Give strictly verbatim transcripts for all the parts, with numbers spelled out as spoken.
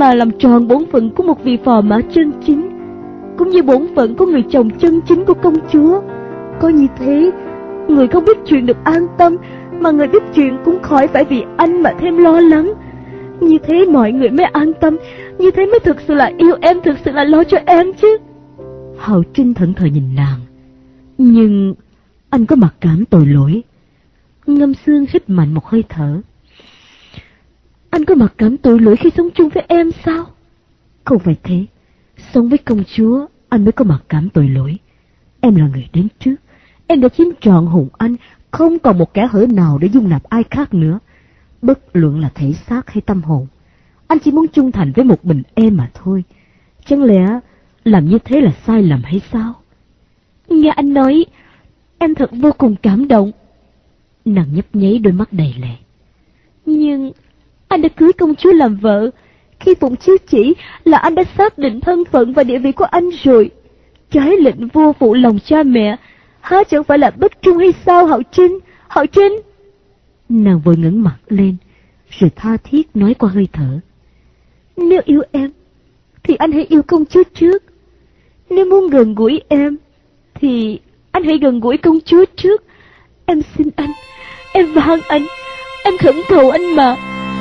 mà làm tròn bổn phận của một vị phò mã chân chính, cũng như bổn phận của người chồng chân chính của công chúa. Có như thế, người không biết chuyện được an tâm, mà người biết chuyện cũng khỏi phải vì anh mà thêm lo lắng. Như thế mọi người mới an tâm, như thế mới thực sự là yêu em, thực sự là lo cho em chứ. Hạo Trinh thẫn thờ nhìn nàng. Nhưng anh có mặc cảm tội lỗi. Ngâm Sương hít mạnh một hơi thở. Anh có mặc cảm tội lỗi khi sống chung với em sao? Không phải thế. Sống với công chúa, anh mới có mặc cảm tội lỗi. Em là người đến trước. Em đã chiếm trọn hồn anh, không còn một kẻ hở nào để dung nạp ai khác nữa. Bất luận là thể xác hay tâm hồn, anh chỉ muốn trung thành với một mình em mà thôi. Chẳng lẽ làm như thế là sai lầm hay sao? Nghe anh nói, em thật vô cùng cảm động. Nàng nhấp nháy đôi mắt đầy lệ. Nhưng anh đã cưới công chúa làm vợ. Khi Phụng chiếu chỉ là anh đã xác định thân phận và địa vị của anh rồi. Trái lệnh vua phụ lòng cha mẹ, há chẳng phải là bất trung hay sao Hạo Trinh? Hạo Trinh! Nàng vội ngẩng mặt lên, rồi tha thiết nói qua hơi thở. Nếu yêu em, thì anh hãy yêu công chúa trước. Nếu muốn gần gũi em, thì anh hãy gần gũi công chúa trước. Em xin anh, em van anh, em khẩn cầu anh mà.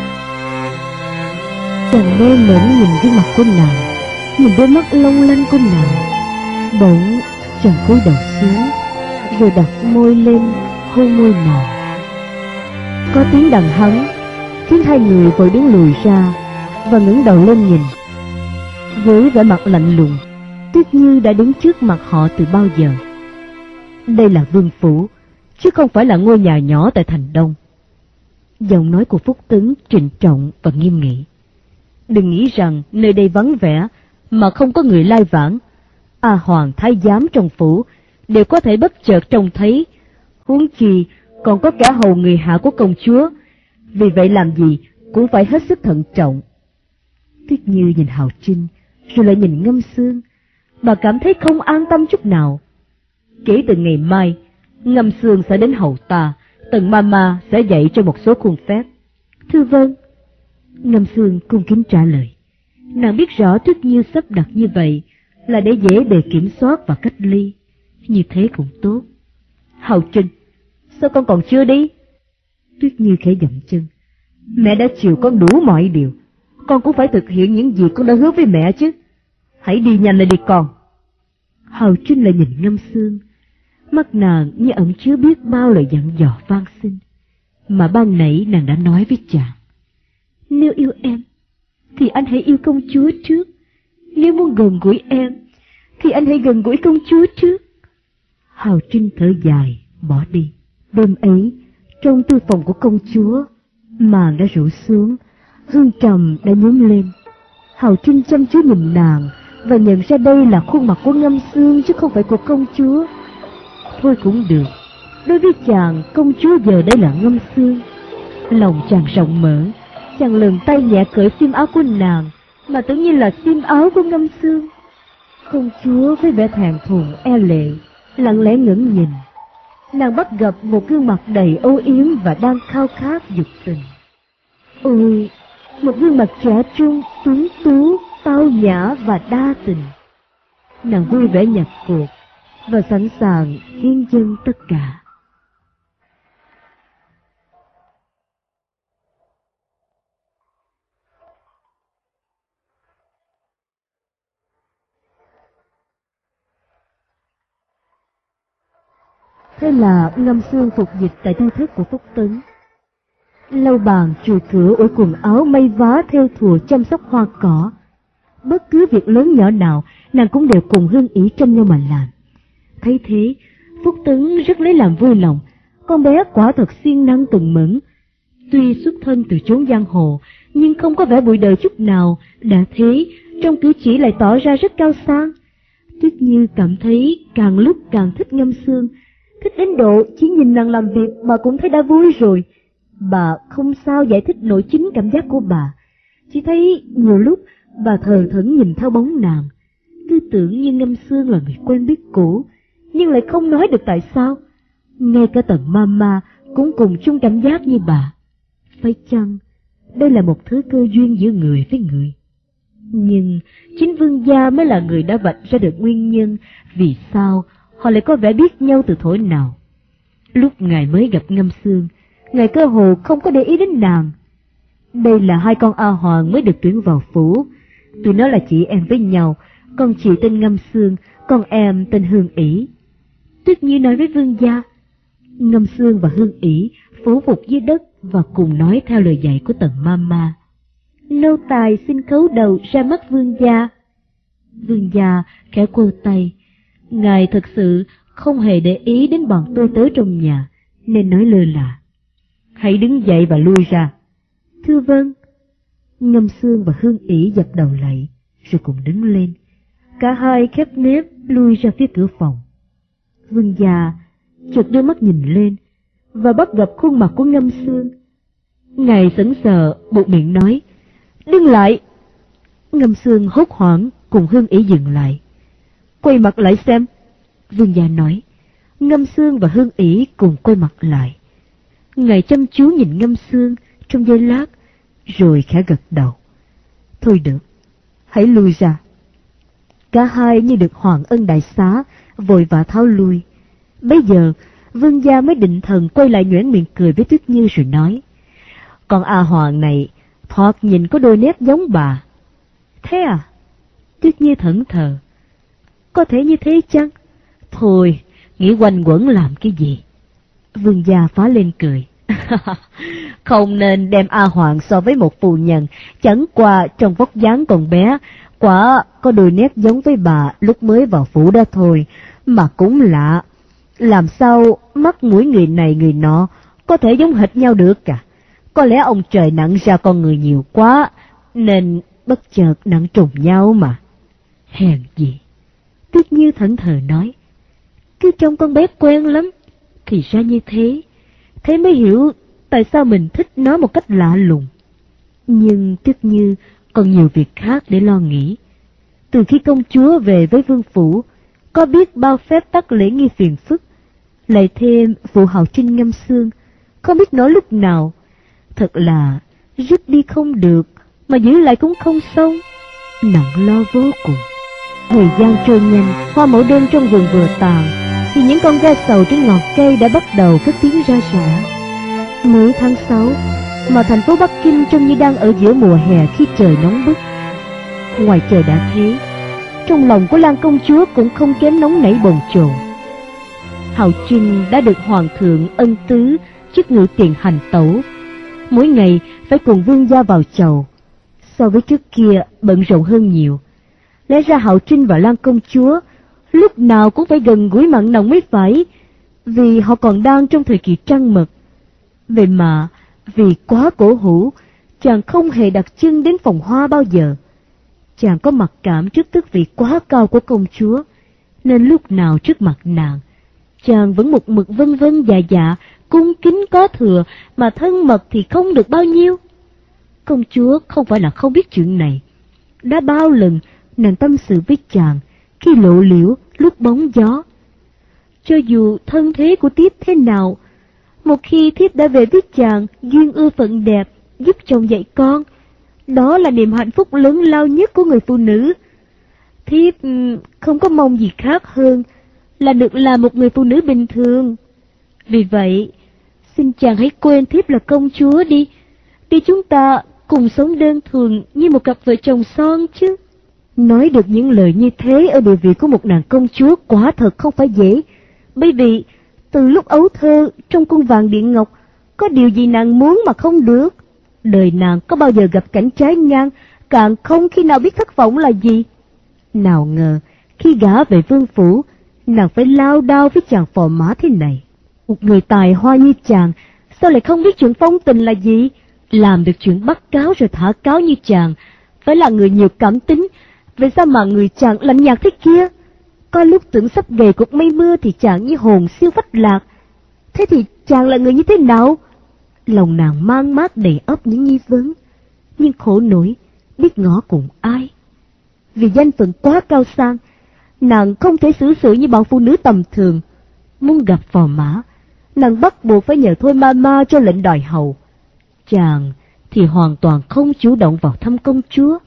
Chàng mê mẩn nhìn gương mặt của nàng, nhìn đôi mắt long lanh của nàng. Bỗng chàng cúi đầu xuống, rồi đặt môi lên hôn môi nàng. Có tiếng đàn hắng khiến hai người vội đứng lùi ra và ngẩng đầu lên nhìn. Với vẻ mặt lạnh lùng, Tuyết Như đã đứng trước mặt họ từ bao giờ. Đây là vương phủ, chứ không phải là ngôi nhà nhỏ tại thành Đông. Giọng nói của Phúc Tấn trịnh trọng và nghiêm nghị. Đừng nghĩ rằng nơi đây vắng vẻ mà không có người lai vãng. A Hoàng thái giám trong phủ đều có thể bất chợt trông thấy, huống chi còn có cả hầu người hạ của công chúa. Vì vậy làm gì cũng phải hết sức thận trọng. Tuyết Như nhìn Hạo Trinh, rồi lại nhìn Ngâm Sương. Bà cảm thấy không an tâm chút nào. Kể từ ngày mai, Ngâm Sương sẽ đến hầu ta, Tần Mama sẽ dạy cho một số khuôn phép. Thưa vâng. Ngâm Sương cung kính trả lời. Nàng biết rõ Tuyết Như sắp đặt như vậy là để dễ bề kiểm soát và cách ly. Như thế cũng tốt. Hạo Trinh, sao con còn chưa đi? Tuyết Như khẽ dậm chân. Mẹ đã chiều con đủ mọi điều, con cũng phải thực hiện những gì con đã hứa với mẹ chứ. Hãy đi nhanh lên đi con. Hạo Trinh lại nhìn Ngâm Sương. Mắt nàng như ẩn chứa biết bao lời dặn dò van xin mà ban nãy nàng đã nói với chàng. Nếu yêu em, thì anh hãy yêu công chúa trước. Nếu muốn gần gũi em, thì anh hãy gần gũi công chúa trước. Hạo Trinh thở dài, bỏ đi. Đêm ấy, trong tư phòng của công chúa, màn đã rủ xuống, hương trầm đã nhúm lên. Hạo Trinh chăm chú nhìn nàng và nhận ra đây là khuôn mặt của Ngâm Sương chứ không phải của công chúa. Thôi cũng được, đối với chàng, công chúa giờ đây là Ngâm Sương. Lòng chàng rộng mở, chàng lần tay nhẹ cởi xiêm áo của nàng, mà tự nhiên là xiêm áo của Ngâm Sương. Công chúa với vẻ thẹn thùng e lệ, lặng lẽ ngẩng nhìn. Nàng bắt gặp một gương mặt đầy âu yếm và đang khao khát dục tình. Ôi, một gương mặt trẻ trung, tuấn tú, tao nhã và đa tình. Nàng vui vẻ nhập cuộc và sẵn sàng hiến dâng tất cả. Thế là Ngâm Sương phục dịch tại tư thất của Phúc Tấn. Lau bàn, chùi cửa, ủi quần áo, may vá, theo thùa, chăm sóc hoa cỏ. Bất cứ việc lớn nhỏ nào, nàng cũng đều cùng hương ý tranh nhau mà làm. Thấy thế, Phúc Tấn rất lấy làm vui lòng. Con bé quả thật siêng năng từng mẫn. Tuy xuất thân từ chốn giang hồ, nhưng không có vẻ bụi đời chút nào. Đã thế, trong cử chỉ lại tỏ ra rất cao sang. Tuyết Như cảm thấy càng lúc càng thích Ngâm Sương. Thích đến độ chỉ nhìn nàng làm việc mà cũng thấy đã vui rồi. Bà không sao giải thích nổi chính cảm giác của bà. Chỉ thấy nhiều lúc bà thờ thẫn nhìn theo bóng nàng, cứ tưởng như Ngâm Sương là người quen biết cũ, nhưng lại không nói được tại sao. Ngay cả Tần Mama cũng cùng chung cảm giác như bà. Phải chăng đây là một thứ cơ duyên giữa người với người? Nhưng chính vương gia mới là người đã vạch ra được nguyên nhân vì sao họ lại có vẻ biết nhau từ thuở nào. Lúc ngài mới gặp Ngâm Xương, ngài cơ hồ không có để ý đến nàng. Đây là hai con A Hoàng mới được tuyển vào phủ. Tụi nó là chị em với nhau, con chị tên Ngâm Xương, con em tên Hương ỷ. Tuyết Nhi nói với vương gia. Ngâm Xương và Hương ỷ phủ phục dưới đất và cùng nói theo lời dạy của Tần Mama. Nô tài xin khấu đầu ra mắt vương gia. Vương gia khẽ quơ tay. Ngài thật sự không hề để ý đến bọn tôi tới trong nhà, nên nói lơ là. Hãy đứng dậy và lui ra. Thưa vâng. Ngâm Xương và Hương ỷ dập đầu lạy, rồi cùng đứng lên. Cả hai khép nép lui ra phía cửa phòng. Vương gia chợt đưa mắt nhìn lên và bắt gặp khuôn mặt của Ngâm Xương. Ngài sững sờ buột miệng nói, đừng lại. Ngâm Xương hốt hoảng cùng Hương ỷ dừng lại. Quay mặt lại xem. Vương gia nói. Ngâm Xương và Hương ỷ cùng quay mặt lại. Ngài chăm chú nhìn Ngâm Xương trong giây lát, rồi khẽ gật đầu. Thôi được, hãy lui ra. Cả hai như được hoàng ân đại xá, vội vã tháo lui. Bây giờ vương gia mới định thần quay lại nhoẻn miệng cười với Tuyết Như rồi nói, con A Hoàng này thoạt nhìn có đôi nét giống bà. Thế à? Tuyết Như thẫn thờ. Có thể như thế chăng? Thôi, nghĩ quanh quẩn làm cái gì? Vương gia phá lên cười. Không nên đem A Hoàng so với một phu nhân, chẳng qua trong vóc dáng còn bé, quả có đôi nét giống với bà lúc mới vào phủ đó thôi, mà cũng lạ. Làm sao mắt mũi người này người nọ có thể giống hệt nhau được cả? Có lẽ ông trời nặng ra con người nhiều quá, nên bất chợt nặng trùng nhau mà. Hèn gì. Tuyết Như thẫn thờ nói. Cứ trông con bé quen lắm. Thì ra như thế. Thế mới hiểu tại sao mình thích nó một cách lạ lùng. Nhưng Tuyết Như còn nhiều việc khác để lo nghĩ. Từ khi công chúa về với vương phủ, có biết bao phép tắc lễ nghi phiền phức. Lại thêm vụ Hạo Trinh Ngâm Xương, không biết nói lúc nào. Thật là rút đi không được, mà giữ lại cũng không xong. Nặng lo vô cùng. Thời gian trôi nhanh, hoa mẫu đơn trong vườn vừa tàn, thì những con ve sầu trên ngọn cây đã bắt đầu cất tiếng ra rã. Nửa tháng sáu, mà thành phố Bắc Kinh trông như đang ở giữa mùa hè khi trời nóng bức. Ngoài trời đã thế, trong lòng của Lan công chúa cũng không kém nóng nảy bồn chồn. Hạo Trinh đã được hoàng thượng ân tứ chức ngự tiền hành tẩu, mỗi ngày phải cùng vương gia vào chầu. So với trước kia bận rộn hơn nhiều. Lẽ ra Hạo Trinh và Lan công chúa lúc nào cũng phải gần gũi mặn nồng mới phải, vì họ còn đang trong thời kỳ trăng mật. Vậy mà vì quá cổ hủ, chàng không hề đặt chân đến phòng hoa bao giờ. Chàng có mặc cảm trước tước vị quá cao của công chúa, nên lúc nào trước mặt nàng, chàng vẫn một mực vân vân dạ dạ, cung kính có thừa, mà thân mật thì không được bao nhiêu. Công chúa không phải là không biết chuyện này. Đã bao lần nàng tâm sự với chàng khi lộ liễu lúc bóng gió. Cho dù thân thế của thiếp thế nào, một khi thiếp đã về với chàng duyên ưa phận đẹp, giúp chồng dạy con, đó là niềm hạnh phúc lớn lao nhất của người phụ nữ. Thiếp không có mong gì khác hơn là được làm một người phụ nữ bình thường. Vì vậy, xin chàng hãy quên thiếp là công chúa đi, để chúng ta cùng sống đơn thuần như một cặp vợ chồng son chứ. Nói được những lời như thế ở địa vị của một nàng công chúa quả thật không phải dễ, bởi vì từ lúc ấu thơ trong cung vàng điện ngọc, có điều gì nàng muốn mà không được. Đời nàng có bao giờ gặp cảnh trái ngang, càng không khi nào biết thất vọng là gì. Nào ngờ khi gả về vương phủ, nàng phải lao đao với chàng phò mã thế này. Một người tài hoa như chàng sao lại không biết chuyện phong tình là gì? Làm được chuyện bắt cáo rồi thả cáo như chàng phải là người nhiều cảm tính. Vậy sao mà người chàng lạnh nhạt thế kia? Có lúc tưởng sắp về cột mây mưa thì chàng như hồn siêu phách lạc. Thế thì chàng là người như thế nào? Lòng nàng mang mát đầy ấp những nghi vấn, nhưng khổ nổi biết ngỏ cùng ai. Vì danh phận quá cao sang, nàng không thể xử sự như bọn phụ nữ tầm thường. Muốn gặp phò mã, nàng bắt buộc phải nhờ Thôi Mama cho lệnh đòi hầu. Chàng thì hoàn toàn không chủ động vào thăm công chúa,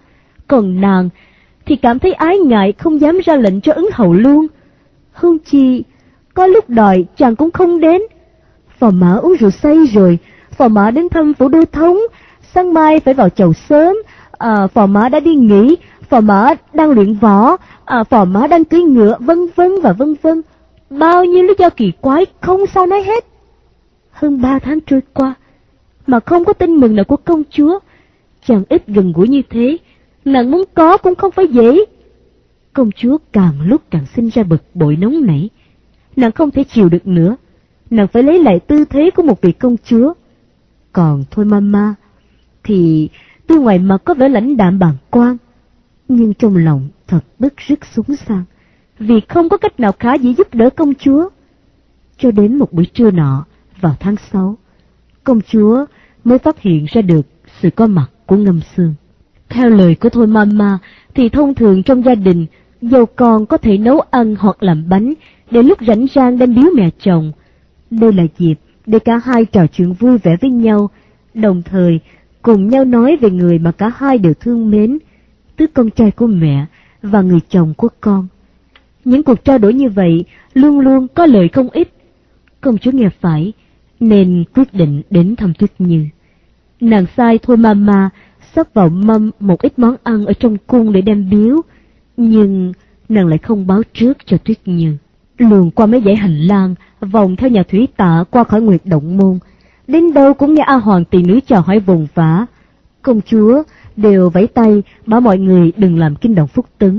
Còn nàng thì cảm thấy ái ngại, không dám ra lệnh cho ứng hầu luôn. Huống chi có lúc đòi chàng cũng không đến. Phò mã uống rượu say rồi, phò mã đến thăm phủ đô thống, sáng mai phải vào chầu sớm, à, phò mã đã đi nghỉ, phò mã đang luyện võ, à, phò mã đang cưỡi ngựa, vân vân và vân vân. Bao nhiêu lý do kỳ quái không sao nói hết. Hơn ba tháng trôi qua mà không có tin mừng nào của công chúa. Chàng ít gần gũi như thế, nàng muốn có cũng không phải dễ. Công chúa càng lúc càng sinh ra bực bội nóng nảy. Nàng không thể chịu được nữa, nàng phải lấy lại tư thế của một vị công chúa. Còn Thôi Mama thì tuy ngoài mặt có vẻ lãnh đạm bàng quan, nhưng trong lòng thật bức rứt súng sang, vì không có cách nào khả dĩ giúp đỡ công chúa. Cho đến một buổi trưa nọ vào tháng sáu, công chúa mới phát hiện ra được sự có mặt của Ngâm Xương. Theo lời của Thôi Mama thì thông thường trong gia đình, dâu con có thể nấu ăn hoặc làm bánh để lúc rảnh rang đem biếu mẹ chồng. Đây là dịp để cả hai trò chuyện vui vẻ với nhau, đồng thời cùng nhau nói về người mà cả hai đều thương mến, tức con trai của mẹ và người chồng của con. Những cuộc trao đổi như vậy luôn luôn có lợi không ít. Công chúa nghe phải nên quyết định đến thăm Tuyết Như. Nàng sai Thôi Mama sắp vào mâm một ít món ăn ở trong cung để đem biếu, nhưng nàng lại không báo trước cho Tuyết Như. Luồn qua mấy dãy hành lang, vòng theo nhà thủy tạ qua khỏi Nguyệt Động Môn, đến đâu cũng nghe A Hoàng tỷ nữ chào hỏi vồn vã. Công chúa đều vẫy tay bảo mọi người đừng làm kinh động Phúc Tấn.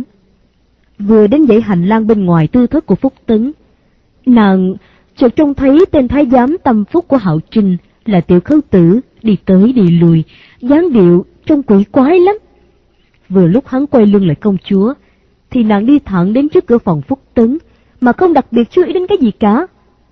Vừa đến dãy hành lang bên ngoài tư thất của Phúc Tấn, nàng chợt trông thấy tên thái giám tâm phúc của Hạo Trinh là Tiểu Khấu Tử đi tới đi lui, dáng điệu trông quỷ quái lắm. Vừa lúc hắn quay lưng lại công chúa, thì nàng đi thẳng đến trước cửa phòng Phúc Tấn mà không đặc biệt chú ý đến cái gì cả.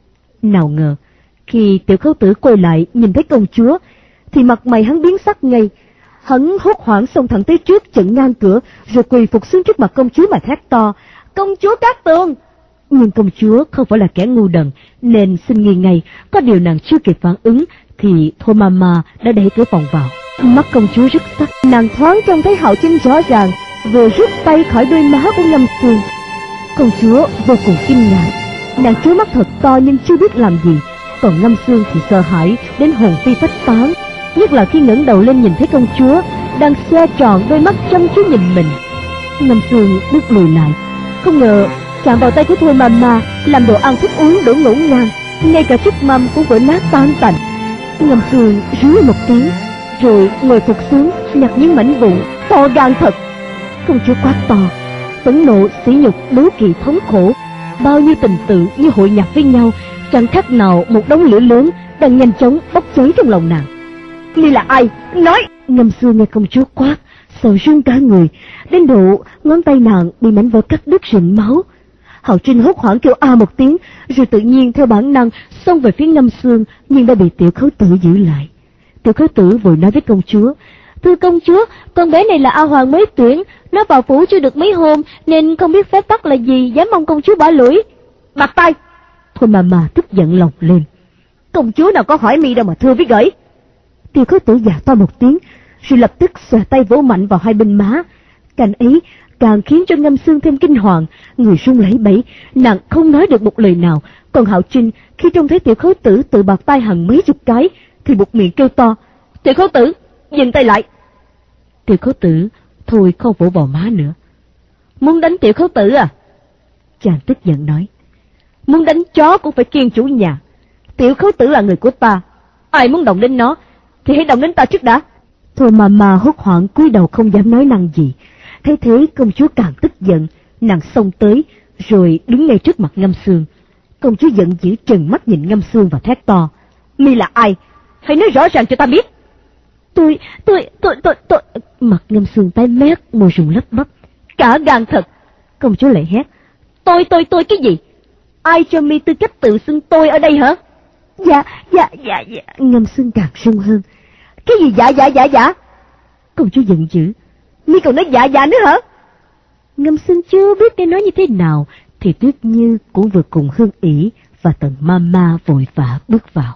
Nào ngờ khi Tiểu Khấu Tử quay lại nhìn thấy công chúa thì mặt mày hắn biến sắc ngay. Hắn hốt hoảng xông thẳng tới trước, chặn ngang cửa, rồi quỳ phục xuống trước mặt công chúa mà thét to: "Công chúa Cát Tường!" Nhưng công chúa không phải là kẻ ngu đần nên xin nghi ngay. Có điều nàng chưa kịp phản ứng thì Thôi Mama đã đẩy cửa phòng vào. Mắt công chúa rất sắc, nàng thoáng trông thấy Hạo Trinh rõ ràng vừa rút tay khỏi đôi má của Ngâm Xương. Công chúa vô cùng kinh ngạc, nàng trố mắt thật to nhưng chưa biết làm gì. Còn Ngâm Xương thì sợ hãi đến hồn phi phách tán, nhất là khi ngẩng đầu lên nhìn thấy công chúa đang xoe tròn đôi mắt chăm chú nhìn mình. Ngâm Xương bước lùi lại, không ngờ chạm vào tay của Thôi Mama làm đồ ăn thức uống đổ ngổn ngang, ngay cả chiếc mâm cũng vỡ nát tan tành. Ngâm Xương rú một tiếng rồi ngồi phục xuống nhặt những mảnh vụn to gan thật. Công chúa quát to, phẫn nộ, sỉ nhục, đố kỵ, thống khổ, bao nhiêu tình tự như hội nhập với nhau, chẳng khác nào một đống lửa lớn đang nhanh chóng bốc cháy trong lòng nàng. "Ngươi là ai? Nói!" Ngâm Xương nghe công chúa quát, sợ run cả người, đến độ ngón tay nàng bị mảnh vỡ cắt đứt rịn máu. Hạo Trinh hốt hoảng kêu a một tiếng, rồi tự nhiên theo bản năng xông về phía Ngâm Xương, nhưng đã bị Tiểu Khấu Tử giữ lại. Tiểu Khấu Tử vội nói với công chúa: "Thưa công chúa, con bé này là A Hoàng mới tuyển, nó vào phủ chưa được mấy hôm nên không biết phép tắc là gì, dám mong công chúa bỏ lưỡi." "Bạc tay!" Thôi Mama tức giận lòng lên: "Công chúa nào có hỏi mi đâu mà thưa với gởi." Tiểu Khấu Tử dạ to một tiếng, rồi lập tức xòe tay vỗ mạnh vào hai bên má. Cảnh ấy càng khiến cho Ngâm Xương thêm kinh hoàng, người run lẩy bẩy, nàng không nói được một lời nào. Còn Hạo Trinh khi trông thấy Tiểu Khấu Tử tự bạc tay hằng mấy chục cái thì buộc miệng kêu to: "Tiểu Khấu Tử, dừng tay lại!" Tiểu Khấu Tử thôi không vỗ vào má nữa. "Muốn đánh Tiểu Khấu Tử à?" Chàng tức giận nói. "Muốn đánh chó cũng phải kiêng chủ nhà. Tiểu Khấu Tử là người của ta, ai muốn động đến nó thì hãy động đến ta trước đã." Thôi Mama hốt hoảng cúi đầu không dám nói năng gì. Thấy thế công chúa càng tức giận, nàng xông tới rồi đứng ngay trước mặt Ngâm Xương. Công chúa giận dữ trừng mắt nhìn Ngâm Xương và thét to: "Mi là ai? Hãy nói rõ ràng cho ta biết." Tôi, tôi, tôi, tôi, tôi... Mặt Ngâm Xương tái mét, môi rùng lấp bắp. "Cả gan thật!" Công chúa lại hét: Tôi, tôi, tôi cái gì? Ai cho mi tư cách tự xưng tôi ở đây hả?" Dạ, dạ, dạ, dạ. Ngâm Xương càng run hơn. "Cái gì dạ, dạ, dạ, dạ?" Công chúa giận dữ: "Mi còn nói dạ, dạ nữa hả?" Ngâm Xương chưa biết nên nói như thế nào thì Tuyết Như cũng vừa cùng Hương ỷ và Tần Mama vội vã bước vào.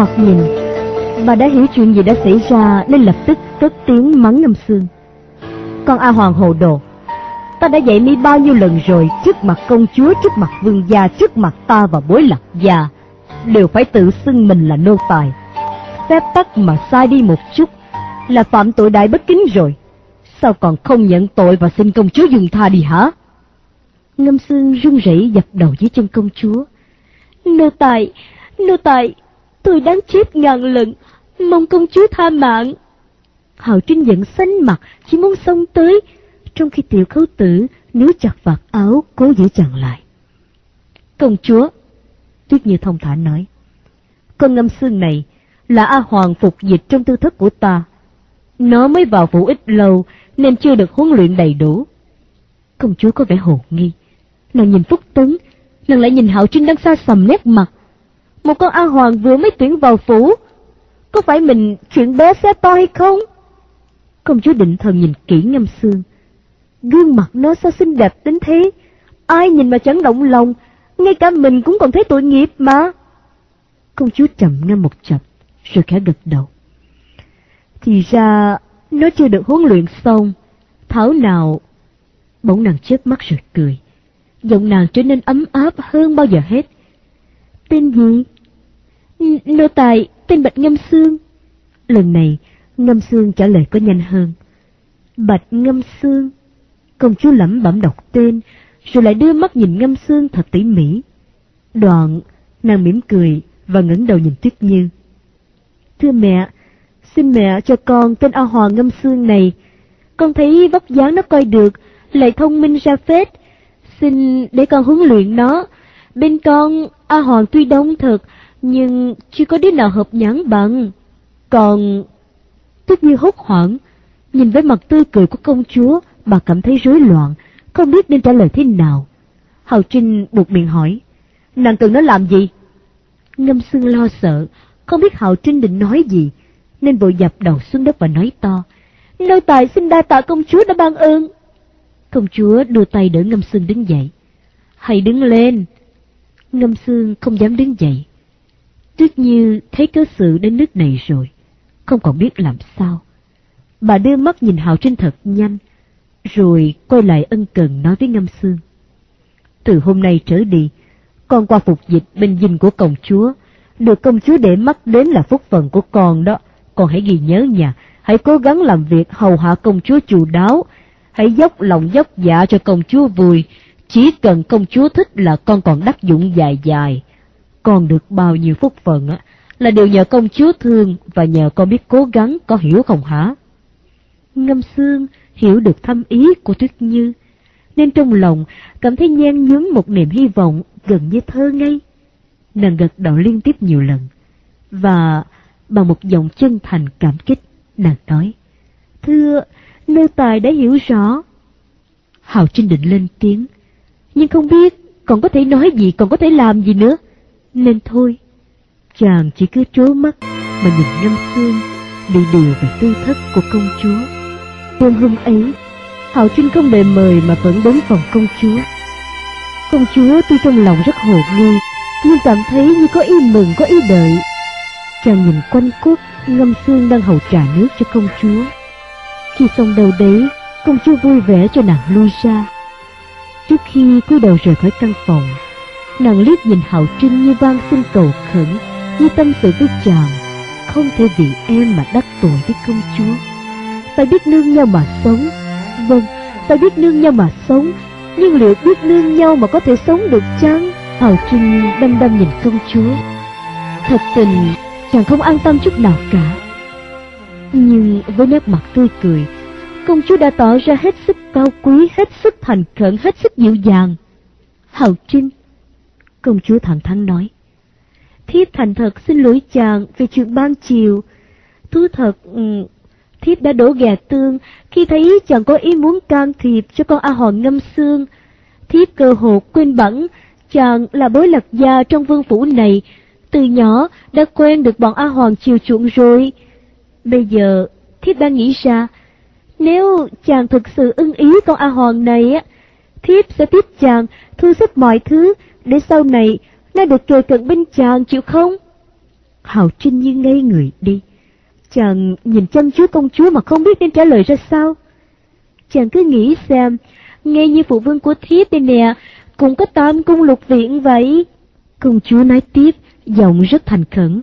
thoạt nhìn, bà đã hiểu chuyện gì đã xảy ra nên lập tức cất tiếng mắng Ngâm Xương. Con A Hoàng hồ đồ, ta đã dạy mi bao nhiêu lần rồi, trước mặt công chúa, trước mặt vương gia, trước mặt ta và bối lạc gia, đều phải tự xưng mình là nô tài. Phép tắc mà sai đi một chút là phạm tội đại bất kính rồi. Sao còn không nhận tội và xin công chúa dung tha đi hả? Ngâm Xương run rẩy dập đầu dưới chân công chúa. Nô tài, nô tài, tôi đáng chết ngàn lần, mong công chúa tha mạng. Hạo Trinh giận xanh mặt, chỉ muốn xông tới, trong khi Tiểu Khấu Tử níu chặt vạt áo, cố giữ chàng lại. Công chúa, Tuyết Như thông thả nói, con Ngâm Xương này là A Hoàng phục dịch trong tư thất của ta. Nó mới vào phủ ít lâu nên chưa được huấn luyện đầy đủ. Công chúa có vẻ hồ nghi. Nàng nhìn Phúc Tấn, nàng lại nhìn Hạo Trinh đang xa sầm nét mặt. Một con A Hoàng vừa mới tuyển vào phủ, có phải mình chuyện bé xé to hay không? Công chúa định thần nhìn kỹ Ngâm Xương. Gương mặt nó sao xinh đẹp đến thế, ai nhìn mà chẳng động lòng, ngay cả mình cũng còn thấy tội nghiệp mà. Công chúa trầm ngâm một chập, rồi khẽ gật đầu. Thì ra nó chưa được huấn luyện xong, thảo nào. Bỗng nàng chớp mắt rồi cười, giọng nàng trở nên ấm áp hơn bao giờ hết. Tên gì? N- nô tài tên Bạch Ngâm Xương. Lần này Ngâm Xương trả lời có nhanh hơn. Bạch Ngâm Xương. Công chúa lẩm bẩm đọc tên, rồi lại đưa mắt nhìn Ngâm Xương thật tỉ mỉ. Đoạn nàng mỉm cười và ngẩng đầu nhìn Tuyết Như. Thưa mẹ, xin mẹ cho con tên A Hoàng Ngâm Xương này. Con thấy vóc dáng nó coi được, lại thông minh ra phết. Xin để con huấn luyện nó. Bên con A Hoàng tuy đông thật, nhưng chưa có đứa nào hợp nhãn bằng. Còn... Tuyết Như hốt hoảng, nhìn với mặt tươi cười của công chúa, bà cảm thấy rối loạn, không biết nên trả lời thế nào. Hạo Trinh buộc miệng hỏi, nàng cần nó làm gì? Ngâm Xương lo sợ, không biết Hạo Trinh định nói gì, nên vội dập đầu xuống đất và nói to, nô tài xin đa tạ công chúa đã ban ơn. Công chúa đưa tay đỡ Ngâm Xương đứng dậy. Hãy đứng lên. Ngâm Xương không dám đứng dậy. Tuyết Như thấy cớ sự đến nước này rồi, không còn biết làm sao. Bà đưa mắt nhìn Hạo Trinh thật nhanh, rồi quay lại ân cần nói với Ngâm Xương. Từ hôm nay trở đi, con qua phục dịch bên dinh của công chúa, được công chúa để mắt đến là phúc phần của con đó. Con hãy ghi nhớ nha, hãy cố gắng làm việc hầu hạ công chúa chu đáo, hãy dốc lòng dốc dạ cho công chúa vui. Chỉ cần công chúa thích là con còn đắc dụng dài dài. Con được bao nhiêu phúc phần á, là đều nhờ công chúa thương và nhờ con biết cố gắng, có hiểu không hả? Ngâm Xương hiểu được thâm ý của Tuyết Như, nên trong lòng cảm thấy nhen nhúm một niềm hy vọng gần như thơ ngây. Nàng gật đầu liên tiếp nhiều lần, và bằng một giọng chân thành cảm kích, nàng nói, thưa, nô tài đã hiểu rõ. Hạo Trinh định lên tiếng, nhưng không biết còn có thể nói gì, còn có thể làm gì nữa, nên thôi. Chàng chỉ cứ trố mắt mà nhìn Ngâm Xương bị điều về tư thất của công chúa. Đêm hôm ấy, Hạo Trinh không đề mời mà vẫn đến phòng công chúa. Công chúa tuy trong lòng rất hồ nghi, nhưng cảm thấy như có ý mừng, có ý đợi. Chàng nhìn quanh quất Ngâm Xương đang hầu trà nước cho công chúa. Khi xong đầu đấy, công chúa vui vẻ cho nàng lui ra. Trước khi cúi đầu rời khỏi căn phòng, nàng liếc nhìn Hạo Trinh như van xin cầu khẩn, như tâm sự với chàng, không thể vì em mà đắc tội với công chúa. Phải biết nương nhau mà sống. Vâng, phải biết nương nhau mà sống, nhưng liệu biết nương nhau mà có thể sống được chăng? Hạo Trinh đăm đăm nhìn công chúa. Thật tình chàng không an tâm chút nào cả. Nhưng với nét mặt tươi cười, công chúa đã tỏ ra hết sức cao quý, hết sức thành khẩn, hết sức dịu dàng. Hạo Trinh, công chúa thẳng thắn nói, thiếp thành thật xin lỗi chàng về chuyện ban chiều. Thú thật, thiếp đã đổ ghè tương khi thấy chàng có ý muốn can thiệp cho con A Hoàng Ngâm Xương. Thiếp cơ hồ quên bẵng chàng là bối lạc gia trong vương phủ này, từ nhỏ đã quen được bọn A Hoàng chiều chuộng rồi. Bây giờ thiếp đang nghĩ ra, nếu chàng thực sự ưng ý con A Hoàng này á, thiếp sẽ tiếp chàng thu xếp mọi thứ để sau này nó được kề cận bên chàng, chịu không? Hạo Trinh như ngây người đi. Chàng nhìn chăm chú công chúa mà không biết nên trả lời ra sao. Chàng cứ nghĩ xem, nghe như phụ vương của thiếp đây nè, cũng có tam cung lục viện vậy. Công chúa nói tiếp, giọng rất thành khẩn.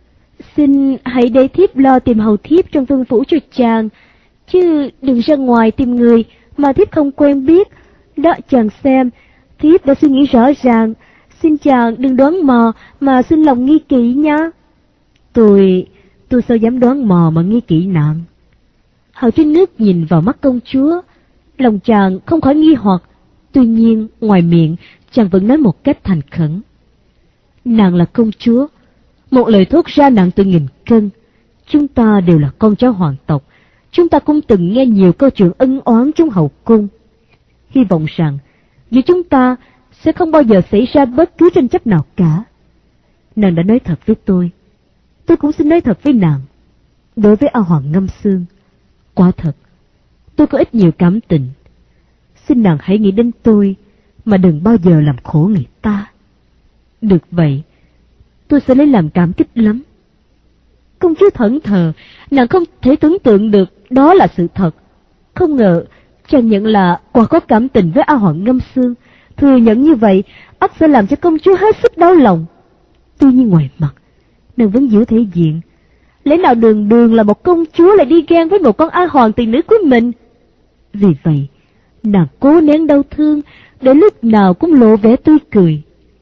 Xin hãy để thiếp lo tìm hầu thiếp trong vương phủ cho chàng, chứ đừng ra ngoài tìm người mà thiếp không quen biết. Đó chàng xem, thiếp đã suy nghĩ rõ ràng, xin chàng đừng đoán mò mà xin lòng nghi kỵ nha. Tôi, tôi sao dám đoán mò mà nghi kỵ nàng. Hạo Trinh ngước nhìn vào mắt công chúa, lòng chàng không khỏi nghi hoặc, tuy nhiên ngoài miệng chàng vẫn nói một cách thành khẩn. Nàng là công chúa, một lời thốt ra nặng từ nghìn cân. Chúng ta đều là con cháu hoàng tộc, chúng ta cũng từng nghe nhiều câu chuyện ân oán trong hậu cung. Hy vọng rằng giữa chúng ta sẽ không bao giờ xảy ra bất cứ tranh chấp nào cả. Nàng đã nói thật với tôi, tôi cũng xin nói thật với nàng. Đối với A Hoàng Ngâm Xương, quả thật, tôi có ít nhiều cảm tình. Xin nàng hãy nghĩ đến tôi, mà đừng bao giờ làm khổ người ta. Được vậy, tôi sẽ lấy làm cảm kích lắm. Công chúa thẫn thờ, nàng không thể tưởng tượng được đó là sự thật. Không ngờ, chàng nhận là quả có cảm tình với A Hoàng Ngâm Xương. Thừa nhận như vậy, ắt sẽ làm cho công chúa hết sức đau lòng. Tuy nhiên ngoài mặt, nàng vẫn giữ thể diện. Lẽ nào đường đường là một công chúa lại đi ghen với một con A Hoàng tỷ nữ của mình? Vì vậy, nàng cố nén đau thương, để lúc nào cũng lộ vẻ tươi cười.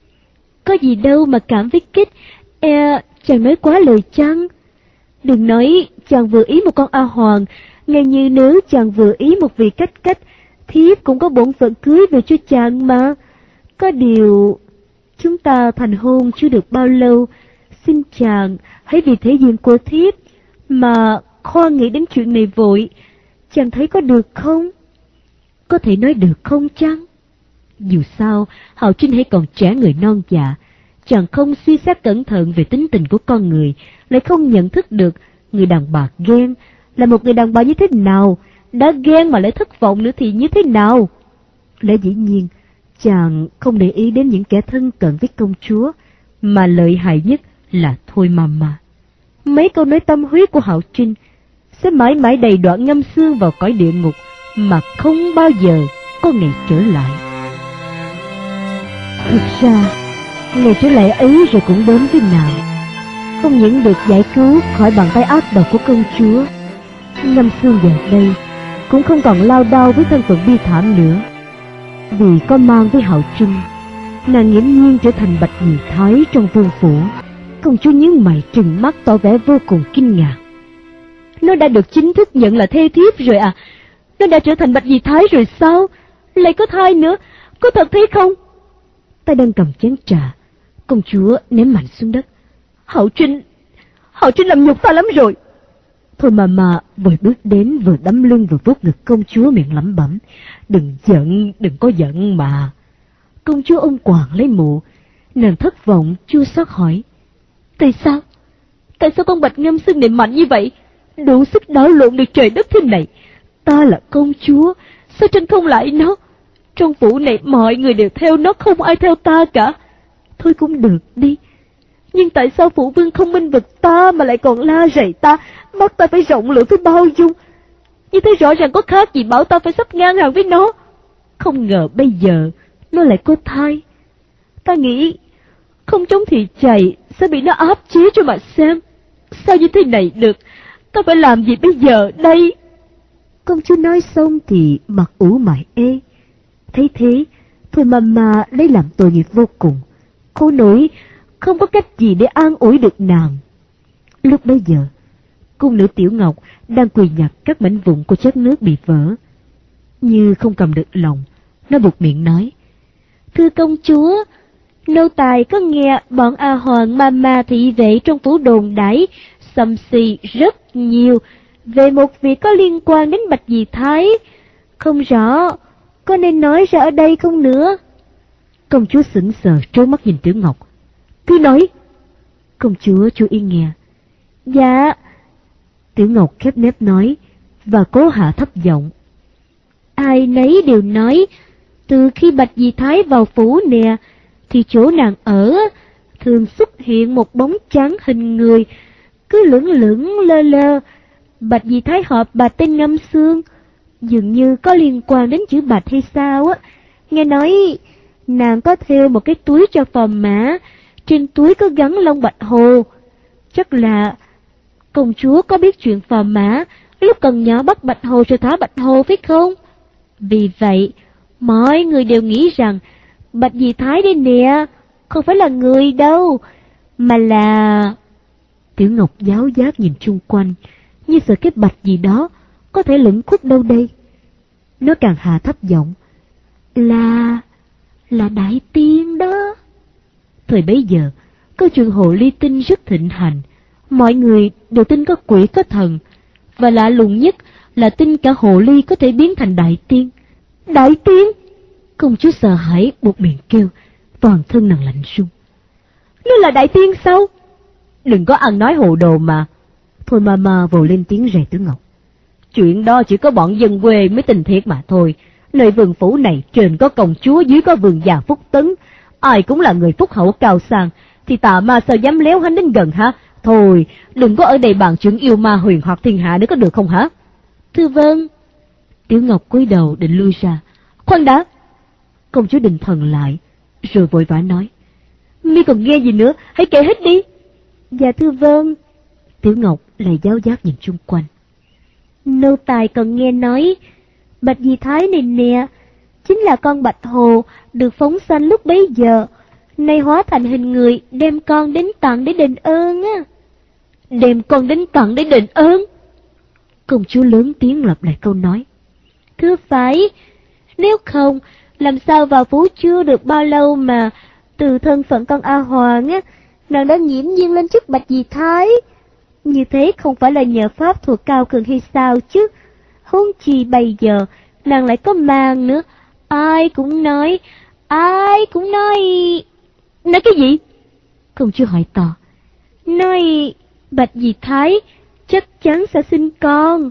Có gì đâu mà cảm với kích, e chàng nói quá lời chăng? Đừng nói chàng vừa ý một con A Hoàng, nghe như nếu chàng vừa ý một vị cách cách, thiếp cũng có bổn phận cưới về cho chàng mà. Có điều, chúng ta thành hôn chưa được bao lâu, xin chàng hãy vì thể diện của thiếp mà khoan nghĩ đến chuyện này vội. Chàng thấy có được không? Có thể nói được không chăng? Dù sao, Hạo Trinh hãy còn trẻ người non dạ, chàng không suy xét cẩn thận về tính tình của con người, lại không nhận thức được người đàn bà ghen là một người đàn bà như thế nào, đã ghen mà lại thất vọng nữa thì như thế nào. Lẽ dĩ nhiên, chàng không để ý đến những kẻ thân cận với công chúa, mà lợi hại nhất là Thôi Mama. Mấy câu nói tâm huyết của Hạo Trinh sẽ mãi mãi đầy đoạn Ngâm Xương vào cõi địa ngục mà không bao giờ có ngày trở lại. Thực ra, ngày trở lại ấy rồi cũng đến với nàng. Không những được giải cứu khỏi bàn tay ác độc của công chúa, Ngâm Xương giờ đây cũng không còn lao đao với thân phận bi thảm nữa. Vì có mang với Hạo Trinh, nàng nghiễm nhiên trở thành bạch nhì thái trong vương phủ. Công chúa nhướng mày trừng mắt tỏ vẻ vô cùng kinh ngạc. Nó đã được chính thức nhận là thê thiếp rồi à? Nó đã trở thành bạch nhì thái rồi sao? Lại có thai nữa, có thật thế không? Tay đang cầm chén trà, công chúa ném mạnh xuống đất. Hạo Trinh, Hạo Trinh làm nhục ta lắm rồi. Thôi mà mà vội bước đến, vừa đấm lưng vừa vuốt ngực công chúa, miệng lẩm bẩm. Đừng giận, đừng có giận mà. Công chúa ôm quàng lấy mụ, nàng thất vọng chua xót hỏi. Tại sao? Tại sao con Bạch Ngâm Xương này mạnh như vậy? Đủ sức đảo lộn được trời đất thế này. Ta là công chúa, sao tranh không lại nó? Trong phủ này mọi người đều theo nó, không ai theo ta cả. Thôi cũng được đi. Nhưng tại sao phụ vương không minh vực ta mà lại còn la rầy ta, bắt ta phải rộng lượng với bao dung? Như thế rõ ràng có khác gì bảo ta phải sắp ngang hàng với nó. Không ngờ bây giờ nó lại có thai. Ta nghĩ không chống thì chạy sẽ bị nó áp chế cho mà xem. Sao như thế này được? Ta phải làm gì bây giờ đây? Công chúa nói xong thì mặt ủ mày ê. Thấy thế, Thôi Mama lấy làm tội nghiệp vô cùng. Cô nổi không có cách gì để an ủi được nàng. Lúc bấy giờ, cung nữ Tiểu Ngọc đang quỳ nhặt các mảnh vụn của chén nước bị vỡ. Như không cầm được lòng, nó buột miệng nói. Thưa công chúa, nô tài có nghe bọn A Hoàng Mama thị vệ trong phủ đồn đãi xầm xì rất nhiều về một việc có liên quan đến Bạch Dì Thái. Không rõ, có nên nói ra ở đây không nữa? Công chúa sững sờ trố mắt nhìn Tiểu Ngọc. Cứ nói. Công chúa chú ý nghe. Dạ. Tiểu Ngọc khép nép nói và cố hạ thấp giọng. Ai nấy đều nói, từ khi Bạch Dì Thái vào phủ nè, thì chỗ nàng ở thường xuất hiện một bóng trắng hình người, cứ lững lững lơ lơ. Bạch Di Thái họp bà tên Ngâm Xương, dường như có liên quan đến chữ Bạch hay sao á. Nghe nói nàng có thêu một cái túi cho phò mã, trên túi có gắn lông bạch hồ. Chắc là công chúa có biết chuyện phò mã lúc còn nhỏ bắt bạch hồ rồi thả bạch hồ phải không? Vì vậy mọi người đều nghĩ rằng Bạch Di Thái đây nè không phải là người đâu, mà là... Tiểu Ngọc giáo giác nhìn chung quanh, như sợ cái bạch gì đó có thể lẫn khuất đâu đây. Nó càng hạ thấp giọng, là... là đại tiên đó. Thời bấy giờ, câu chuyện hồ ly tinh rất thịnh hành, mọi người đều tin có quỷ có thần, và lạ lùng nhất là tin cả hồ ly có thể biến thành đại tiên. Đại tiên! Công chúa sợ hãi buộc miệng kêu, toàn thân nàng lạnh run. Nó là đại tiên sao? Đừng có ăn nói hồ đồ mà. Thôi mà mà vồ lên tiếng rè Tiểu Ngọc. Chuyện đó chỉ có bọn dân quê mới tin thiệt mà thôi. Nơi vườn phủ này trên có công chúa, dưới có vườn già Phúc Tấn, ai cũng là người phúc hậu cao sang, thì tà ma sao dám léo hắn đến gần hả? Thôi, đừng có ở đây bàn chuyện yêu ma huyền hoặc thiên hạ nữa có được không hả? Thưa vâng. Tiểu Ngọc cúi đầu định lui ra. Khoan đã! Công chúa định thần lại, rồi vội vã nói. Mi còn nghe gì nữa, hãy kể hết đi. Dạ thưa vâng. Tiểu Ngọc lại giáo giác nhìn chung quanh. Nô tài còn nghe nói, Bạch Di Thái này nè, chính là con bạch hồ được phóng sanh lúc bấy giờ, nay hóa thành hình người đem con đến tặng để đền ơn á. Đem con đến tặng để đền ơn? Công chúa lớn tiếng lặp lại câu nói. Thưa phải, nếu không, làm sao vào phủ chưa được bao lâu mà từ thân phận con A Hoàng á, nàng đã nhiễm duyên lên chức Bạch Di Thái. Như thế không phải là nhờ pháp thuật cao cường hay sao chứ? Huống chi bây giờ nàng lại có mang nữa, ai cũng nói, ai cũng nói... Nói cái gì? Công chúa hỏi to. Nói Bạch Di Thái chắc chắn sẽ sinh con.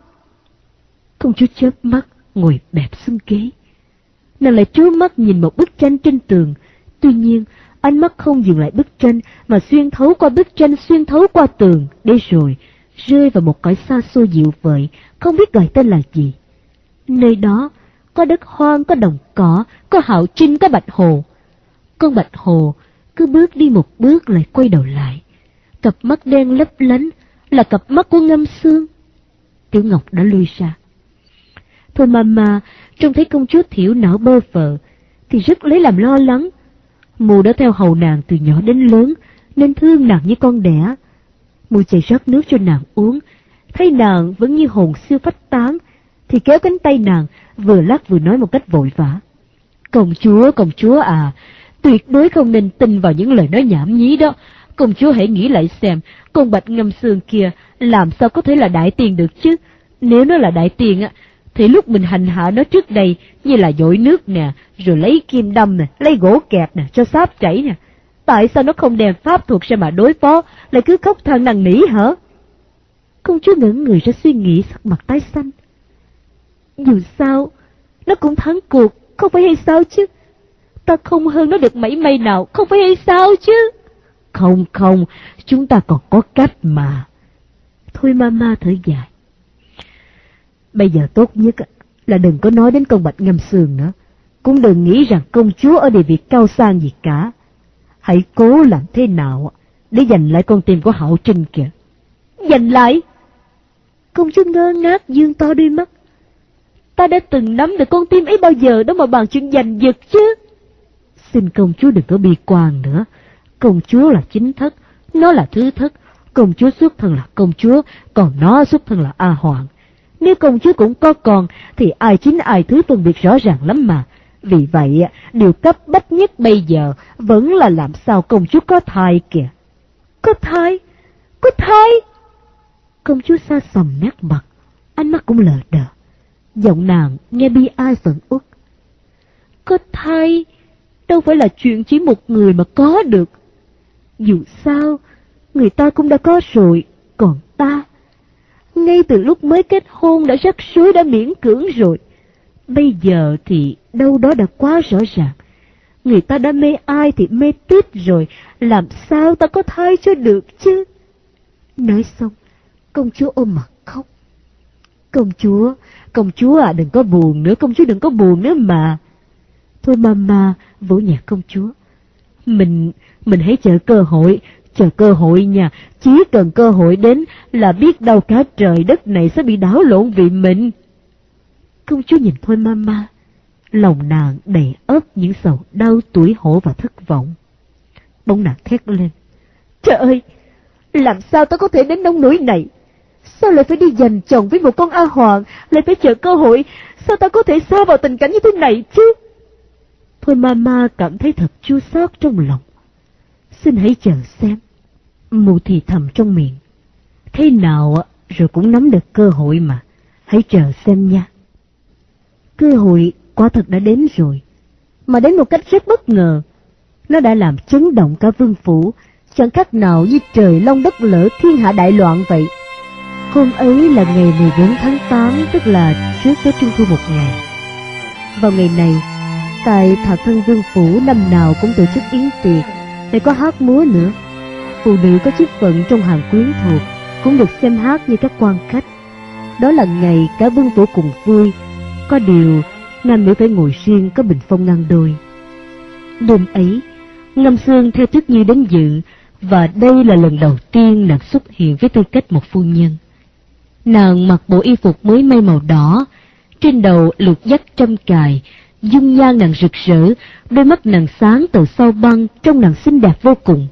Công chúa chớp mắt ngồi bẹp xuống ghế. Nàng lại trố mắt nhìn một bức tranh trên tường. Tuy nhiên ánh mắt không dừng lại bức tranh, mà xuyên thấu qua bức tranh, xuyên thấu qua tường, để rồi rơi vào một cõi xa xôi dịu vợi, không biết gọi tên là gì. Nơi đó có đất hoang, có đồng cỏ, có hạo trinh, có bạch hồ. Con bạch hồ cứ bước đi một bước lại quay đầu lại. Cặp mắt đen lấp lánh là cặp mắt của Ngâm Xương. Tiểu Ngọc đã lui ra. Thôi mà mà, trông thấy công chúa thiểu não bơ phờ, thì rất lấy làm lo lắng. Mù đã theo hầu nàng từ nhỏ đến lớn, nên thương nàng như con đẻ. Mù chạy rót nước cho nàng uống, thấy nàng vẫn như hồn siêu phách tán, thì kéo cánh tay nàng, vừa lắc vừa nói một cách vội vã. Công chúa, công chúa à, tuyệt đối không nên tin vào những lời nói nhảm nhí đó. Công chúa hãy nghĩ lại xem, con Bạch Ngâm Xương kia làm sao có thể là đại tiên được chứ? Nếu nó là đại tiên á, thì lúc mình hành hạ nó trước đây, như là dội nước nè, rồi lấy kim đâm nè, lấy gỗ kẹt nè, cho sáp chảy nè, tại sao nó không đem pháp thuật ra mà đối phó, lại cứ khóc than năn nỉ hả? Công chúa ngẩng người ra suy nghĩ, sắc mặt tái xanh. Dù sao, nó cũng thắng cuộc, không phải hay sao chứ? Ta không hơn nó được mảy may nào, không phải hay sao chứ? Không không, chúng ta còn có cách mà. Thôi mama thở dài. Bây giờ tốt nhất là đừng có nói đến con Bạch Ngâm Xương nữa. Cũng đừng nghĩ rằng công chúa ở địa vị cao sang gì cả. Hãy cố làm thế nào để giành lại con tim của Hạo Trinh kìa. Giành lại? Công chúa ngơ ngác dương to đôi mắt. Ta đã từng nắm được con tim ấy bao giờ đó mà bàn chuyện giành giật chứ. Xin công chúa đừng có bi quan nữa. Công chúa là chính thất, nó là thứ thất. Công chúa xuất thân là công chúa, còn nó xuất thân là A Hoàng. Nếu công chúa cũng có con, thì ai chính ai thứ phân biệt rõ ràng lắm mà. Vì vậy, điều cấp bách nhất bây giờ vẫn là làm sao công chúa có thai kìa. Có thai? Có thai? Công chúa xa sầm nét mặt, ánh mắt cũng lờ đờ. Giọng nàng nghe bi ai phẫn uất. Có thai đâu phải là chuyện chỉ một người mà có được. Dù sao, người ta cũng đã có rồi, còn ta, ngay từ lúc mới kết hôn đã rắc rối, đã miễn cưỡng rồi. Bây giờ thì đâu đó đã quá rõ ràng. Người ta đã mê ai thì mê tít rồi, làm sao ta có thai cho được chứ? Nói xong, công chúa ôm mặt khóc. Công chúa, công chúa à, đừng có buồn nữa, công chúa đừng có buồn nữa mà. Thôi mama vỗ nhẹ công chúa. Mình, mình hãy chờ cơ hội, chờ cơ hội nha, chỉ cần cơ hội đến là biết đâu cả trời đất này sẽ bị đảo lộn vì mình. Công chúa nhìn Thôi mama, lòng nàng đầy ấp những sầu đau, tủi hổ và thất vọng. Bỗng nàng thét lên. Trời ơi, làm sao ta có thể đến nông nỗi này? Sao lại phải đi giành chồng với một con A Hoàng, lại phải chờ cơ hội? Sao ta có thể xa vào tình cảnh như thế này chứ? Thôi mama cảm thấy thật chua xót trong lòng. Xin hãy chờ xem. Mụ thì thầm trong miệng. Thế nào rồi cũng nắm được cơ hội mà. Hãy chờ xem nha. Cơ hội quả thật đã đến rồi, mà đến một cách rất bất ngờ. Nó đã làm chấn động cả vương phủ, chẳng khác nào như trời long đất lở, thiên hạ đại loạn vậy. Hôm ấy là ngày mười bốn tháng tám, tức là trước Tết Trung Thu một ngày. Vào ngày này, tại Thọ Thân Vương phủ năm nào cũng tổ chức yến tiệc, lại có hát múa nữa. Phụ nữ có chức phận trong hàng quyến thuộc cũng được xem hát như các quan khách. Đó là ngày cả vương phủ cùng vui. Có điều nam nữ phải ngồi riêng, có bình phong ngăn đôi. Đêm ấy, Ngâm Xương theo Tuyết Nhi đến dự, và đây là lần đầu tiên nàng xuất hiện với tư cách một phu nhân. Nàng mặc bộ y phục mới may màu đỏ, trên đầu lục dắt trăm cài, dung nhan nàng rực rỡ, đôi mắt nàng sáng từ sau băng, trông nàng xinh đẹp vô cùng.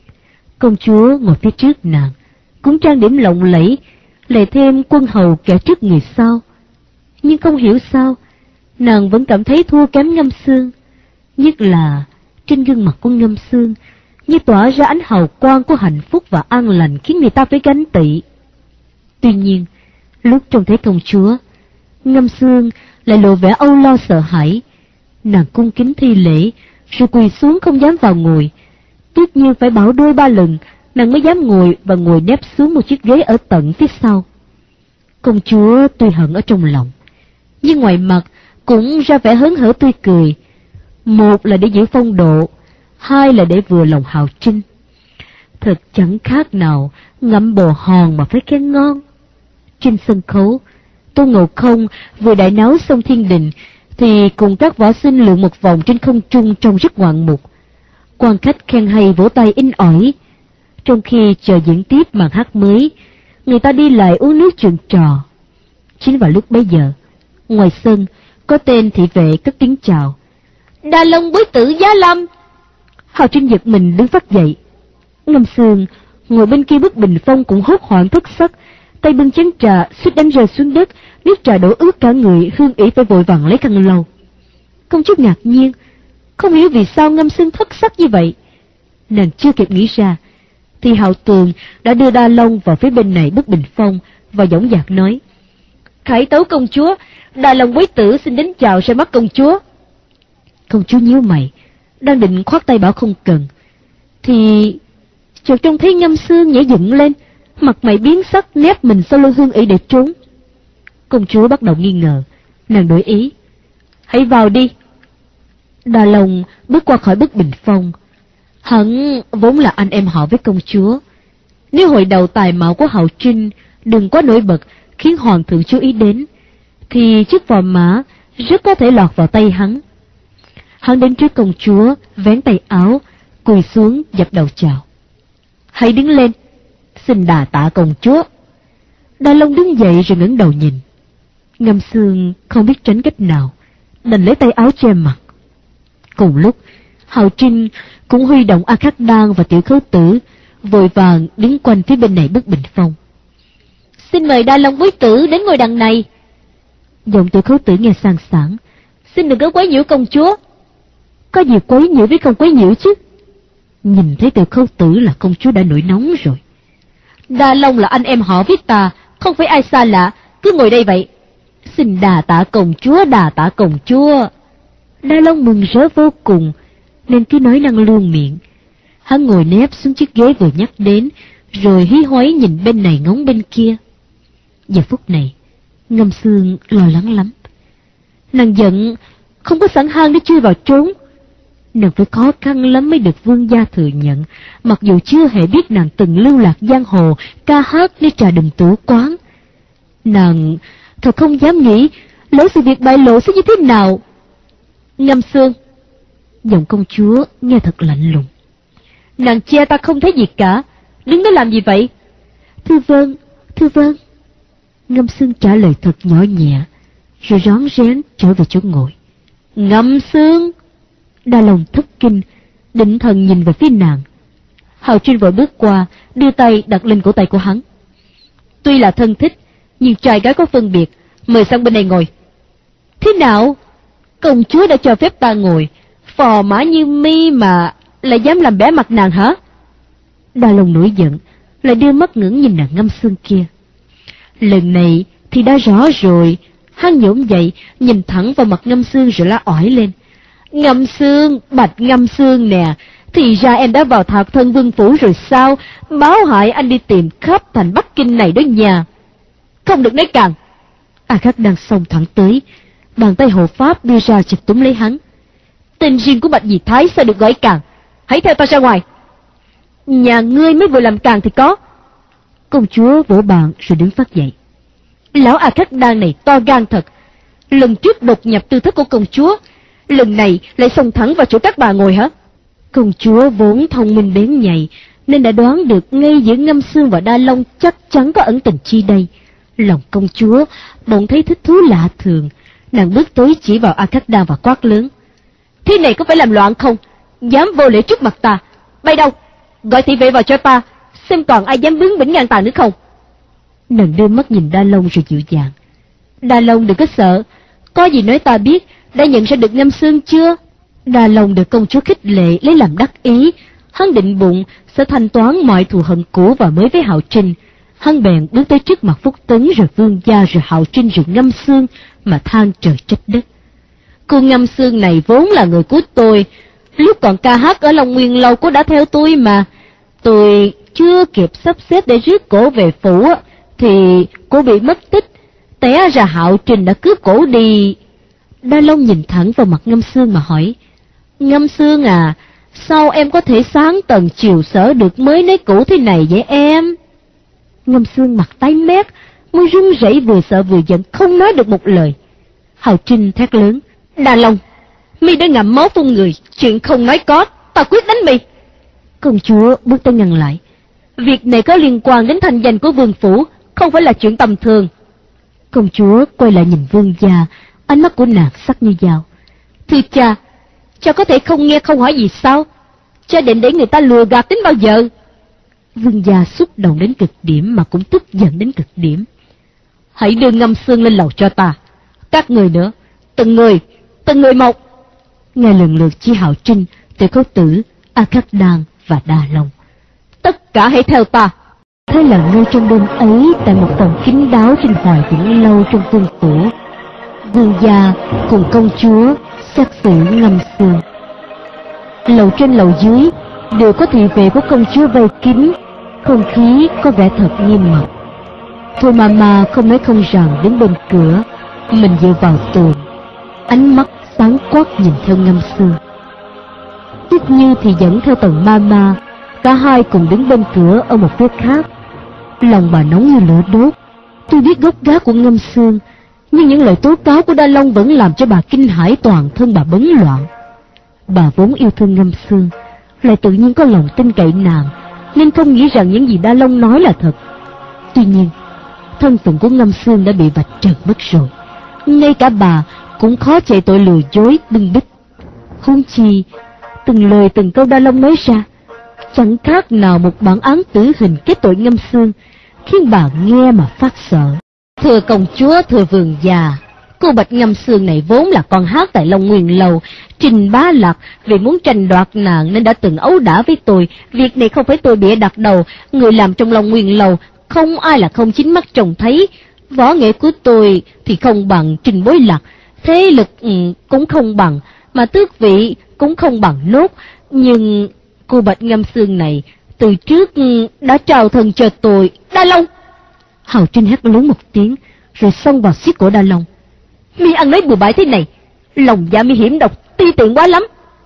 Công chúa ngồi phía trước nàng, cũng trang điểm lộng lẫy, lại thêm quân hầu kẻ trước người sau. Nhưng không hiểu sao, nàng vẫn cảm thấy thua kém Ngâm Xương, nhất là trên gương mặt của Ngâm Xương như tỏa ra ánh hào quang của hạnh phúc và an lành, khiến người ta phải ganh tị. Tuy nhiên, lúc trông thấy công chúa, Ngâm Xương lại lộ vẻ âu lo sợ hãi. Nàng cung kính thi lễ, rồi quỳ xuống không dám vào ngồi. Tuyết Như phải bảo đôi ba lần, nàng mới dám ngồi, và ngồi nép xuống một chiếc ghế ở tận phía sau. Công chúa tuy hận ở trong lòng, nhưng ngoài mặt cũng ra vẻ hớn hở tươi cười. Một là để giữ phong độ, hai là để vừa lòng Hạo Trinh. Thật chẳng khác nào ngậm bồ hòn mà phải khen ngon. Trên sân khấu, Tôn Ngộ Không vừa đại náo xong thiên đình, thì cùng các võ sinh lượn một vòng trên không trung trông rất ngoạn mục. Quan khách khen hay vỗ tay in ỏi. Trong khi chờ diễn tiếp màn hát mới, người ta đi lại uống nước chuyện trò. Chính vào lúc bấy giờ, ngoài sân có tên thị vệ cất tiếng chào. Đà Long bối tử giá lâm. Hạo Trinh giật mình đứng phát dậy. Ngâm Xương ngồi bên kia bức bình phong cũng hốt hoảng thất sắc, tay bưng chén trà suýt đánh rơi xuống đất, nước trà đổ ướt cả người, Hương ỷ phải vội vàng lấy khăn lau. Công chúa ngạc nhiên, không hiểu vì sao Ngâm Xương thất sắc như vậy. Nàng chưa kịp nghĩ ra, thì Hạo Tường đã đưa Đa Long vào phía bên này bức bình phong và dõng dạc nói: Khải tấu công chúa, Đà Long bối tử xin đến chào ra mắt công chúa. Công chúa nhíu mày, đang định khoát tay bảo không cần, thì chợt trông thấy Ngâm Xương nhảy dựng lên, mặt mày biến sắc, nép mình sau lưng Hương ỷ để trốn. Công chúa bắt đầu nghi ngờ, nàng đổi ý: Hãy vào đi. Đà Long bước qua khỏi bức bình phong. Hắn vốn là anh em họ với công chúa. Nếu hồi đầu tài mạo của Hạo Trinh đừng quá nổi bật khiến hoàng thượng chú ý đến, thì chiếc vò mã rất có thể lọt vào tay hắn. Hắn đến trước công chúa, vén tay áo, quỳ xuống dập đầu chào. Hãy đứng lên, xin đà tạ công chúa. Đà Long đứng dậy rồi ngẩng đầu nhìn. Ngâm Xương không biết tránh cách nào, đành lấy tay áo che mặt. Cùng lúc, Hạo Trinh cũng huy động A Khắc Đan và Tiểu Khấu Tử, vội vàng đứng quanh phía bên này bức bình phong. Xin mời Đa Long bối tử đến ngồi đằng này. Giọng Tiểu Khấu Tử nghe sang sảng. Xin đừng có quấy nhiễu công chúa. Có gì quấy nhiễu với không quấy nhiễu chứ? Nhìn thấy Tiểu Khấu Tử là công chúa đã nổi nóng rồi. Đa Long là anh em họ với ta, không phải ai xa lạ, cứ ngồi đây vậy. Xin đà tạ công chúa, đà tạ công chúa. Đa Long mừng rỡ vô cùng, nên cứ nói năng luôn miệng. Hắn ngồi nép xuống chiếc ghế vừa nhắc đến, rồi hí hoáy nhìn bên này ngóng bên kia. Giờ phút này, Ngâm Xương lo lắng lắm. Nàng giận, không có sẵn hang để chui vào trốn. Nàng phải khó khăn lắm mới được vương gia thừa nhận, mặc dù chưa hề biết nàng từng lưu lạc giang hồ, ca hát nơi trà đình tử quán. Nàng thật không dám nghĩ, lỡ sự việc bại lộ sẽ như thế nào. Ngâm Sương, giọng công chúa nghe thật lạnh lùng. Nàng che ta không thấy gì cả, đứng đó làm gì vậy? Thưa vâng, thưa vâng. Ngâm Sương trả lời thật nhỏ nhẹ, rồi rón rén trở về chỗ ngồi. Ngâm Sương! Đa Long thất kinh, định thần nhìn về phía nàng. Hạo Trinh vội bước qua, đưa tay đặt lên cổ tay của hắn. Tuy là thân thích, nhưng trai gái có phân biệt, mời sang bên này ngồi. Thế nào? Công chúa đã cho phép ta ngồi, phò mã như mi mà lại dám làm bẽ mặt nàng hả? Đa Long nổi giận, lại đưa mắt ngưỡng nhìn nàng Ngâm Sương kia. Lần này thì đã rõ rồi. Hắn nhổm dậy, nhìn thẳng vào mặt Ngâm Sương rồi la ỏi lên. Ngâm Sương, bạch Ngâm Sương nè, thì ra em đã vào Thạc Thân Vương phủ rồi sao? Báo hại anh đi tìm khắp thành Bắc Kinh này đó nhà. Không được nói càng. A Khắc đang xông thẳng tới, bàn tay hộ pháp đưa ra chụp túm lấy hắn. Tên riêng của Bạch Dì Thái sao được gọi càng? Hãy theo ta ra ngoài. Nhà ngươi mới vừa làm càng thì có. Công chúa vỗ bàn rồi đứng phát dậy. Lão A Khắc Đan này to gan thật. Lần trước đột nhập tư thất của công chúa, lần này lại xông thẳng vào chỗ các bà ngồi hả? Công chúa vốn thông minh bén nhạy, nên đã đoán được ngay giữa Ngâm Sương và Đa Long chắc chắn có ẩn tình chi đây. Lòng công chúa bỗng thấy thích thú lạ thường, nàng bước tới chỉ vào A Khắc Đan và quát lớn. Thế này có phải làm loạn không? Dám vô lễ trước mặt ta, bay đâu? Gọi thị vệ vào cho ta, xem còn ai dám bướng bỉnh ngang tàn nữa không? Nàng đưa mắt nhìn Đa Long rồi dịu dàng. Đa Long đừng có sợ, có gì nói ta biết, đã nhận ra được Ngâm Sương chưa? Đa Long được công chúa khích lệ lấy làm đắc ý, hắn định bụng sẽ thanh toán mọi thù hận cũ và mới với Hạo Trinh. Hắn bèn bước tới trước mặt Phúc Tấn rồi vương gia rồi Hạo Trinh rồi Ngâm Sương mà than trời trách đất. Cô Ngâm Sương này vốn là người của tôi, lúc còn ca hát ở Long Nguyên Lâu cô đã theo tôi mà. Tôi chưa kịp sắp xếp để rước cổ về phủ thì cô bị mất tích, té ra Hạo Trinh đã cướp cổ đi. Đa Long nhìn thẳng vào mặt Ngâm Sương mà hỏi. Ngâm Sương à, sao em có thể sáng tần chiều sở được mới nấy cũ thế này vậy em? Ngâm Sương mặt tái mét, môi run rẩy vừa sợ vừa giận không nói được một lời. Hạo Trinh thét lớn. Đa Long, mi đã ngậm máu phun người, chuyện không nói có, ta quyết đánh mi. Công chúa bước tới ngăn lại. Việc này có liên quan đến thanh danh của vương phủ, không phải là chuyện tầm thường. Công chúa quay lại nhìn vương gia, ánh mắt của nàng sắc như dao. Thưa cha, cha có thể không nghe không hỏi gì sao? Cha định để người ta lừa gạt đến bao giờ? Vương gia xúc động đến cực điểm mà cũng tức giận đến cực điểm. Hãy đưa Ngâm Sương lên lầu cho ta. Các người nữa, từng người, từng người một. Nghe lần lượt chi Hạo Trinh, Tiểu Khấu Tử, A Khắc Đan và Đa Long. Tất cả hãy theo ta. Thế là ngay trong đêm ấy, tại một phòng kín đáo trên Hoài Vĩnh Lâu trong vương phủ, vương gia cùng công chúa xét xử Ngâm Sương. Lầu trên lầu dưới đều có thị vệ của công chúa vây kín, không khí có vẻ thật nghiêm mật. Thôi mà mà không nói không rằng đến bên cửa, mình dựa vào tường, ánh mắt sáng quắc nhìn theo Ngâm Sương. Tuyết Như thì dẫn theo tầng ma ma, cả hai cùng đứng bên cửa ở một phía khác. Lòng bà nóng như lửa đốt. Tôi biết gốc gác của Ngâm Sương, nhưng những lời tố cáo của Đa Long vẫn làm cho bà kinh hãi, toàn thân bà bấn loạn. Bà vốn yêu thương Ngâm Sương, lại tự nhiên có lòng tin cậy nàng, nên không nghĩ rằng những gì Đa Long nói là thật. Tuy nhiên, thân phận của Ngâm Sương đã bị vạch trần mất rồi, ngay cả bà cũng khó chạy tội lừa dối bưng bít. Huống chi, từng lời từng câu Đa Long nói ra chẳng khác nào một bản án tử hình kết tội Ngâm Sương, khiến bà nghe mà phát sợ. Thưa công chúa, thưa vương gia, cô Bạch Ngâm Sương này vốn là con hát tại Long Nguyên Lâu. Trình Bá Lạc vì muốn tranh đoạt nàng nên đã từng ấu đả với tôi. Việc này không phải tôi bịa đặt đầu, người làm trong Long Nguyên Lâu không ai là không chính mắt trông thấy. Võ nghệ của tôi thì không bằng Trình Bối Lạc, thế lực ừ, cũng không bằng, mà tước vị cũng không bằng nốt. Nhưng cô Bạch Ngâm Sương này từ trước đã trao thân cho tôi. Đa Long! Hạo Trinh hét lớn một tiếng, rồi xông vào siết cổ Đa Long. Mi ăn nói bừa bãi thế này, lòng dạ mi hiểm độc, ti tiện quá lắm.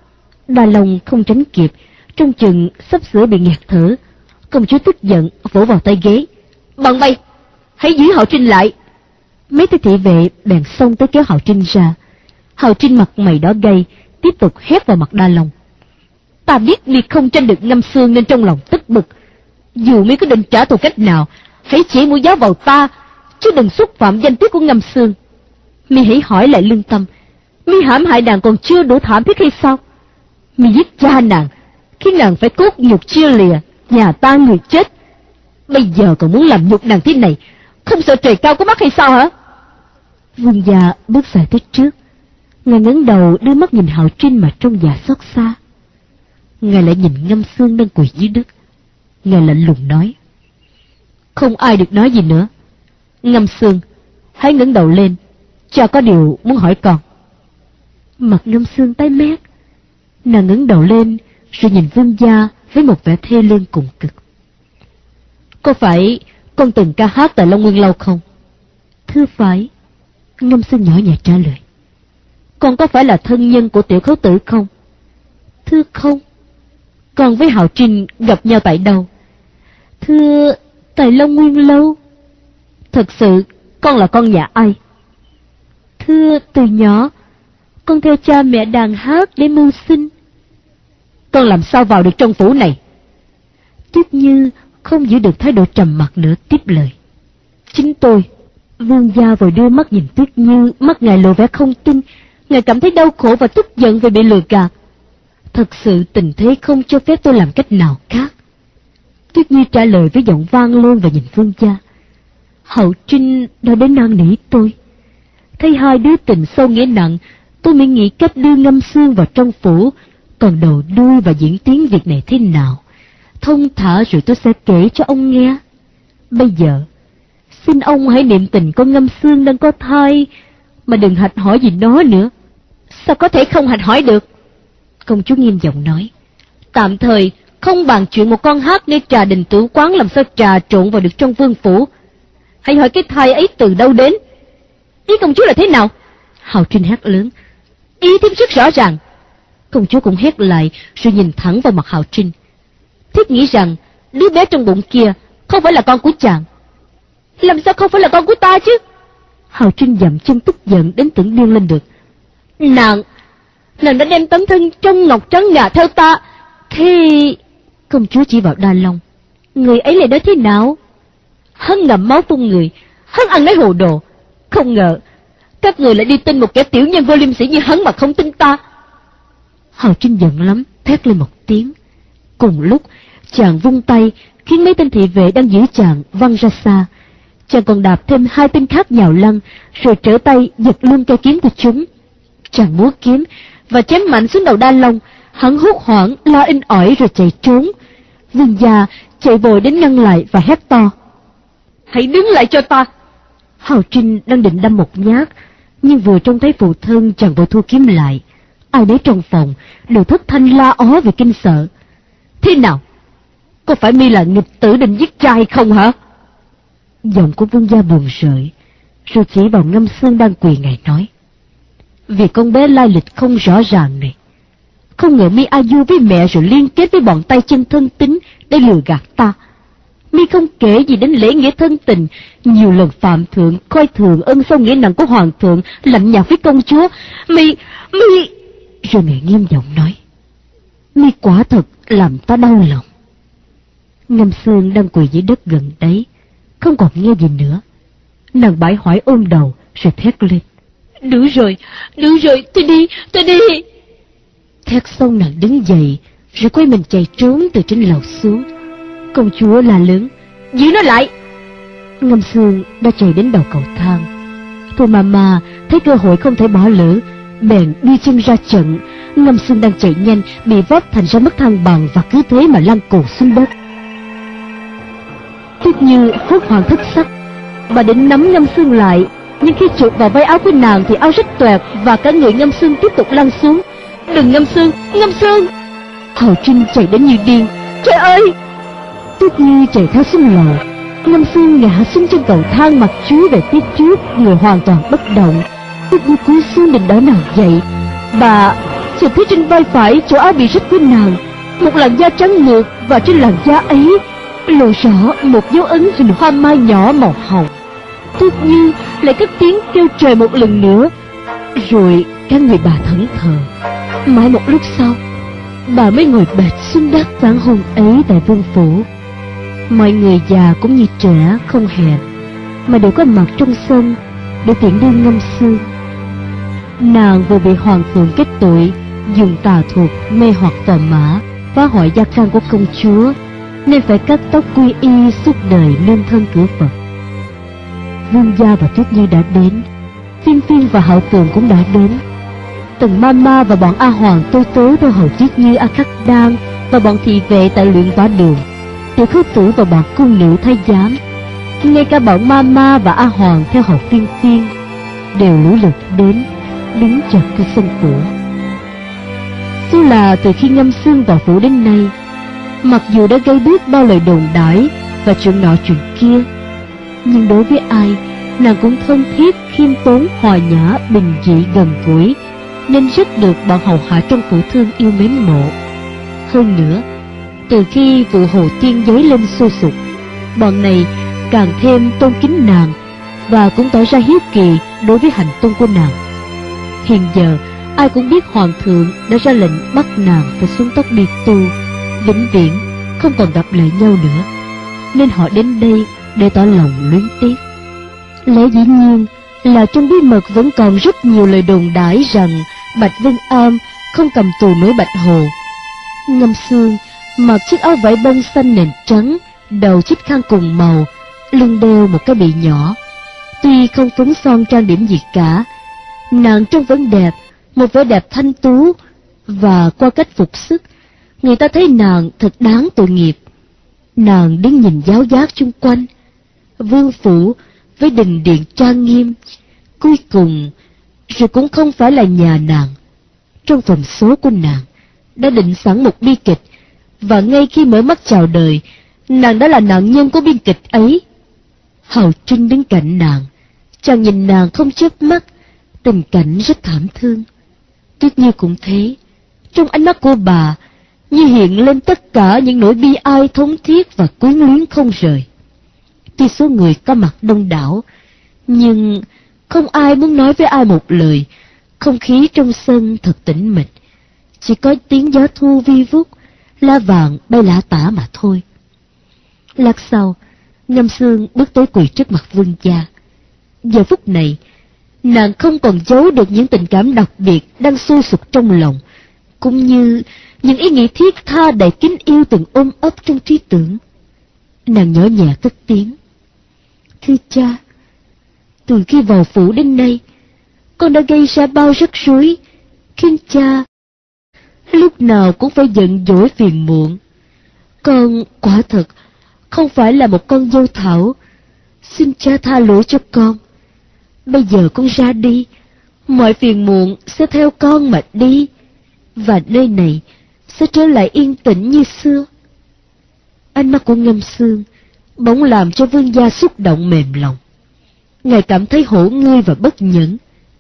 Đà Long không tránh kịp, trong chừng sắp sửa bị nghẹt thở. Công chúa tức giận vỗ vào tay ghế. Bọn bay, hãy giữ Hạo Trinh lại. Mấy tên thị vệ bèn xông tới kéo Hạo Trinh ra. Hạo Trinh mặt mày đỏ gay, tiếp tục hét vào mặt Đa Long. Ta biết mi không tranh được Ngâm Xương nên trong lòng tức bực. Dù mi có định trả thù cách nào, hãy chỉ mũi giáo vào ta, chứ đừng xúc phạm danh tiết của Ngâm Xương. Mi hãy hỏi lại lương tâm, mi hãm hại nàng còn chưa đủ thảm thiết hay sao? Mi giết cha nàng, khiến nàng phải cốt nhục chia lìa, nhà ta người chết. Bây giờ còn muốn làm nhục nàng thế này, không sợ trời cao có mắt hay sao hả? Vương gia bước dài tới trước. Ngài ngẩng đầu đưa mắt nhìn Hạo Trinh mà trong dạ xót xa. Ngài lại nhìn Ngâm Xương đang quỳ dưới đất. Ngài lạnh lùng nói. Không ai được nói gì nữa. Ngâm Xương, hãy ngẩng đầu lên, cha có điều muốn hỏi con. Mặt Ngâm Xương tái mét. Nàng ngẩng đầu lên rồi nhìn vương gia với một vẻ thê lương cùng cực. Có phải con từng ca hát tại Long Nguyên Lâu không? Thưa phải. Ngâm Xương nhỏ nhẹ trả lời. Con có phải là thân nhân của Tiểu Khấu Tử không? Thưa không. Con với Hạo Trinh gặp nhau tại đâu? Thưa, tại Long Nguyên Lâu. Thật sự con là con nhà ai? Thưa, từ nhỏ con theo cha mẹ đàn hát để mưu sinh. Con làm sao vào được trong phủ này? Tuyết Như không giữ được thái độ trầm mặc nữa, tiếp lời. Chính tôi. Vương gia vội đưa mắt nhìn Tuyết Như, mắt ngài lộ vẻ không tin. Ngài cảm thấy đau khổ và tức giận về bị lừa gạt. Thật sự tình thế không cho phép tôi làm cách nào khác. Tuyết Như trả lời với giọng vang lên và nhìn vương gia. Hạo Trinh đã đến năn nỉ tôi. Thấy hai đứa tình sâu nghĩa nặng, tôi mới nghĩ cách đưa Ngâm Xương vào trong phủ. Còn đầu đuôi và diễn tiến việc này thế nào, thông thả rồi tôi sẽ kể cho ông nghe. Bây giờ, xin ông hãy niệm tình con Ngâm Xương đang có thai, mà đừng hạch hỏi gì đó nữa. Sao có thể không hạch hỏi được? Công chúa nghiêm giọng nói. Tạm thời không bàn chuyện một con hát nơi trà đình tử quán làm sao trà trộn vào được trong vương phủ. Hãy hỏi cái thai ấy từ đâu đến. Ý công chúa là thế nào? Hạo Trinh hét lớn. Ý thiếp rất rõ ràng. Công chúa cũng hét lại rồi nhìn thẳng vào mặt Hạo Trinh. Thiếp nghĩ rằng đứa bé trong bụng kia không phải là con của chàng. Làm sao không phải là con của ta chứ? Hạo Trinh dậm chân tức giận đến tưởng điên lên được. Nàng, nàng đã đem tấm thân trong ngọc trắng ngà theo ta. Thì... Công chúa chỉ vào Đa Long. Người ấy lại nói thế nào? Hắn ngậm máu phun người, hắn ăn nói hồ đồ. Không ngờ các người lại đi tin một kẻ tiểu nhân vô liêm sỉ như hắn mà không tin ta. Hạo Trinh giận lắm, thét lên một tiếng. Cùng lúc chàng vung tay khiến mấy tên thị vệ đang giữ chàng văng ra xa. Chàng còn đạp thêm hai tên khác nhào lăn, rồi trở tay giật luôn cây kiếm của chúng. Chàng múa kiếm và chém mạnh xuống đầu Đa Long. Hắn hốt hoảng la in ỏi rồi chạy trốn. Vương gia chạy vội đến ngăn lại và hét to. Hãy đứng lại cho ta. Hạo Trinh đang định đâm một nhát, nhưng vừa trông thấy phụ thân chàng vội thu kiếm lại. Ai nấy trong phòng đều thất thanh la ó vì kinh sợ. Thế nào? Có phải mi là nghịch tử định giết cha hay không hả? Giọng của vương gia buồn rười, rồi chỉ vào Ngâm Xương đang quỳ ngài nói. Vì con bé lai lịch không rõ ràng này, không ngờ mi a du với mẹ rồi liên kết với bọn tay chân thân tín để lừa gạt ta. Mi không kể gì đến lễ nghĩa thân tình, nhiều lần phạm thượng coi thường ân sâu nghĩa nặng của hoàng thượng, lạnh nhạt với công chúa. Mi, mi... Rồi ngài nghiêm giọng nói. Mi quả thật làm ta đau lòng. Ngâm Xương đang quỳ dưới đất gần đấy, không còn nghe gì nữa. Nàng bãi hỏi ôm đầu rồi thét lên. Đủ rồi, đủ rồi, tôi đi, tôi đi. Thét xong nàng đứng dậy, rồi quay mình chạy trốn từ trên lầu xuống. Công chúa la lớn. Giữ nó lại. Ngâm Xương đã chạy đến đầu cầu thang. Thôi mà mà thấy cơ hội không thể bỏ lỡ, bèn đưa chân ra trận. Ngâm Xương đang chạy nhanh, bị vấp thành ra mất thăng bằng và cứ thế mà lăn cột xuống đất. Tuyết Như hốt hoảng thất sắc. Bà định nắm Ngâm Xương lại, nhưng khi chụp vào vai áo của nàng thì áo rách toẹt và cả người Ngâm Xương tiếp tục lăn xuống. Đừng Ngâm Xương, Ngâm Xương! Hạo Trinh chạy đến như điên. Trời ơi! Tuyết Như chạy theo xuống lầu. Ngâm Xương ngã xuống trên cầu thang, mặt chúi về phía trước, người hoàn toàn bất động. Tuyết Như cúi xuống định đỡ nàng dậy. Bà Chợt thấy trên vai phải chỗ áo bị rách của nàng một làn da trắng mượt, và trên làn da ấy lộ rõ một dấu ấn hình hoa mai nhỏ màu hồng. Tuyết Như lại cất tiếng kêu trời một lần nữa, rồi các người bà thẫn thờ. Mãi một lúc sau, bà mới ngồi bệt xuống đất sáng hôm ấy tại vương phủ. Mọi người già cũng như trẻ không hẹn, mà đều có mặt trong sân để tiễn đưa Ngâm Sương. Nàng vừa bị hoàng thượng kết tội dùng tà thuật mê hoặc phò mã, phá hoại gia can của công chúa, nên phải cắt tóc quy y suốt đời nên thân cửa Phật. Vương gia và Tuyết Như đã đến, Phiên Phiên và Hạo Tường cũng đã đến. Tần Mama và bọn A Hoàng tôi tớ đôi hầu Tuyết Như, A Khắc Đan và bọn thị vệ tại luyện võ đường, Tiểu Khấu Tử và bọn cung nữ thái giám, ngay cả bọn Mama và A Hoàng theo hầu Phiên Phiên đều lũ lượt đến, đứng chật cửa sân phủ. Số là từ khi Ngâm Sương vào phủ đến nay, mặc dù đã gây biết bao lời đồn đãi và chuyện nọ chuyện kia, nhưng đối với ai nàng cũng thân thiết, khiêm tốn, hòa nhã, bình dị, gần gũi, nên rất được bọn hầu hạ trong phủ thương yêu mến mộ. Hơn nữa, từ khi vụ Hồ Tiên dấy lên sôi sục, bọn này càng thêm tôn kính nàng và cũng tỏ ra hiếu kỳ đối với hành tung của nàng. Hiện giờ ai cũng biết hoàng thượng đã ra lệnh bắt nàng phải xuống tóc đi tu, vĩnh viễn không còn gặp lại nhau nữa, nên họ đến đây để tỏ lòng luyến tiếc. Lẽ dĩ nhiên là trong bí mật vẫn còn rất nhiều lời đồn đãi rằng Bạch Vân Am không cầm tù nổi Bạch Hồ. Ngâm Sương mặc chiếc áo vải bông xanh nền trắng, đầu chiếc khăn cùng màu, lưng đeo một cái bị nhỏ. Tuy không phấn son trang điểm gì cả, nàng trông vẫn đẹp, một vẻ đẹp thanh tú, và qua cách phục sức, người ta thấy nàng thật đáng tội nghiệp. Nàng đứng nhìn giáo giác chung quanh, vương phủ với đình điện trang nghiêm, cuối cùng rồi cũng không phải là nhà nàng. Trong phần số của nàng đã định sẵn một bi kịch, và ngay khi mở mắt chào đời, nàng đã là nạn nhân của biên kịch ấy. Hầu Trinh đứng cạnh nàng, chàng nhìn nàng không chớp mắt, tình cảnh rất thảm thương. Tuyết Như cũng thế, trong ánh mắt của bà như hiện lên tất cả những nỗi bi ai thống thiết và quyến luyến không rời. Tuy số người có mặt đông đảo, nhưng không ai muốn nói với ai một lời. Không khí trong sân thật tĩnh mịch, chỉ có tiếng gió thu vi vút, lá vàng bay lả tả mà thôi. Lát sau, Ngâm Sương bước tới quỳ trước mặt vương gia. Giờ phút này, nàng không còn giấu được những tình cảm đặc biệt đang sôi sục trong lòng, cũng như những ý nghĩ thiết tha đầy kính yêu từng ôm ấp trong trí tưởng. Nàng nhỏ nhẹ cất tiếng: "Thưa cha, từ khi vào phủ đến nay, con đã gây ra bao rắc rối, khiến cha lúc nào cũng phải giận dỗi phiền muộn. Con quả thật không phải là một con dâu thảo, xin cha tha lỗi cho con. Bây giờ con ra đi, mọi phiền muộn sẽ theo con mà đi, và nơi này sẽ trở lại yên tĩnh như xưa." Ánh mắt của Ngâm Sương bỗng làm cho vương gia xúc động mềm lòng. Ngài cảm thấy hổ ngươi và bất nhẫn.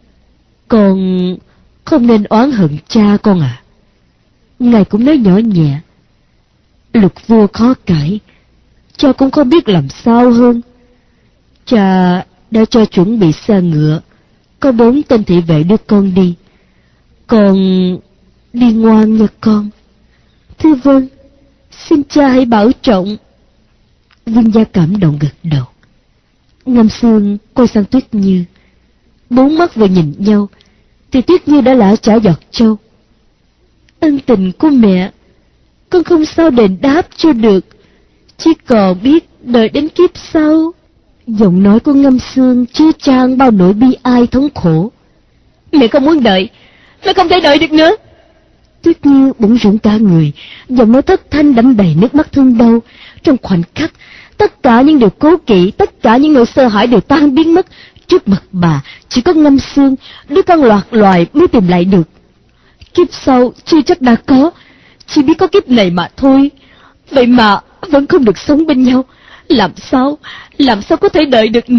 "Con không nên oán hận cha con à." Ngài cũng nói nhỏ nhẹ: "Luật vua khó cãi, cha cũng không biết làm sao hơn. Cha đã cho chuẩn bị xe ngựa, có bốn tên thị vệ đưa con đi. Con đi ngoan nha con." "Thưa vâng, xin cha hãy bảo trọng." Vương gia cảm động gật đầu. Ngâm Sương quay sang Tuyết Như. Bốn mắt vừa nhìn nhau thì Tuyết Như đã lã chả giọt trâu. "Ân tình của mẹ, con không sao đền đáp cho được, chỉ còn biết đợi đến kiếp sau." Giọng nói của Ngâm Sương chứa chan bao nỗi bi ai thống khổ. "Mẹ không muốn đợi, mẹ không thể đợi được nữa." Tuyết Như bỗng rủng cả người, giọng nói thất thanh đẫm đầy nước mắt thương đau. Trong khoảnh khắc, tất cả những điều cố kỵ, tất cả những nỗi sợ hãi đều tan biến mất. Trước mặt bà chỉ có Ngâm Sương, đứa con loạt loài mới tìm lại được. Kiếp sau chưa chắc đã có, chỉ biết có kiếp này mà thôi. Vậy mà vẫn không được sống bên nhau. Làm sao, làm sao có thể đợi được nữa?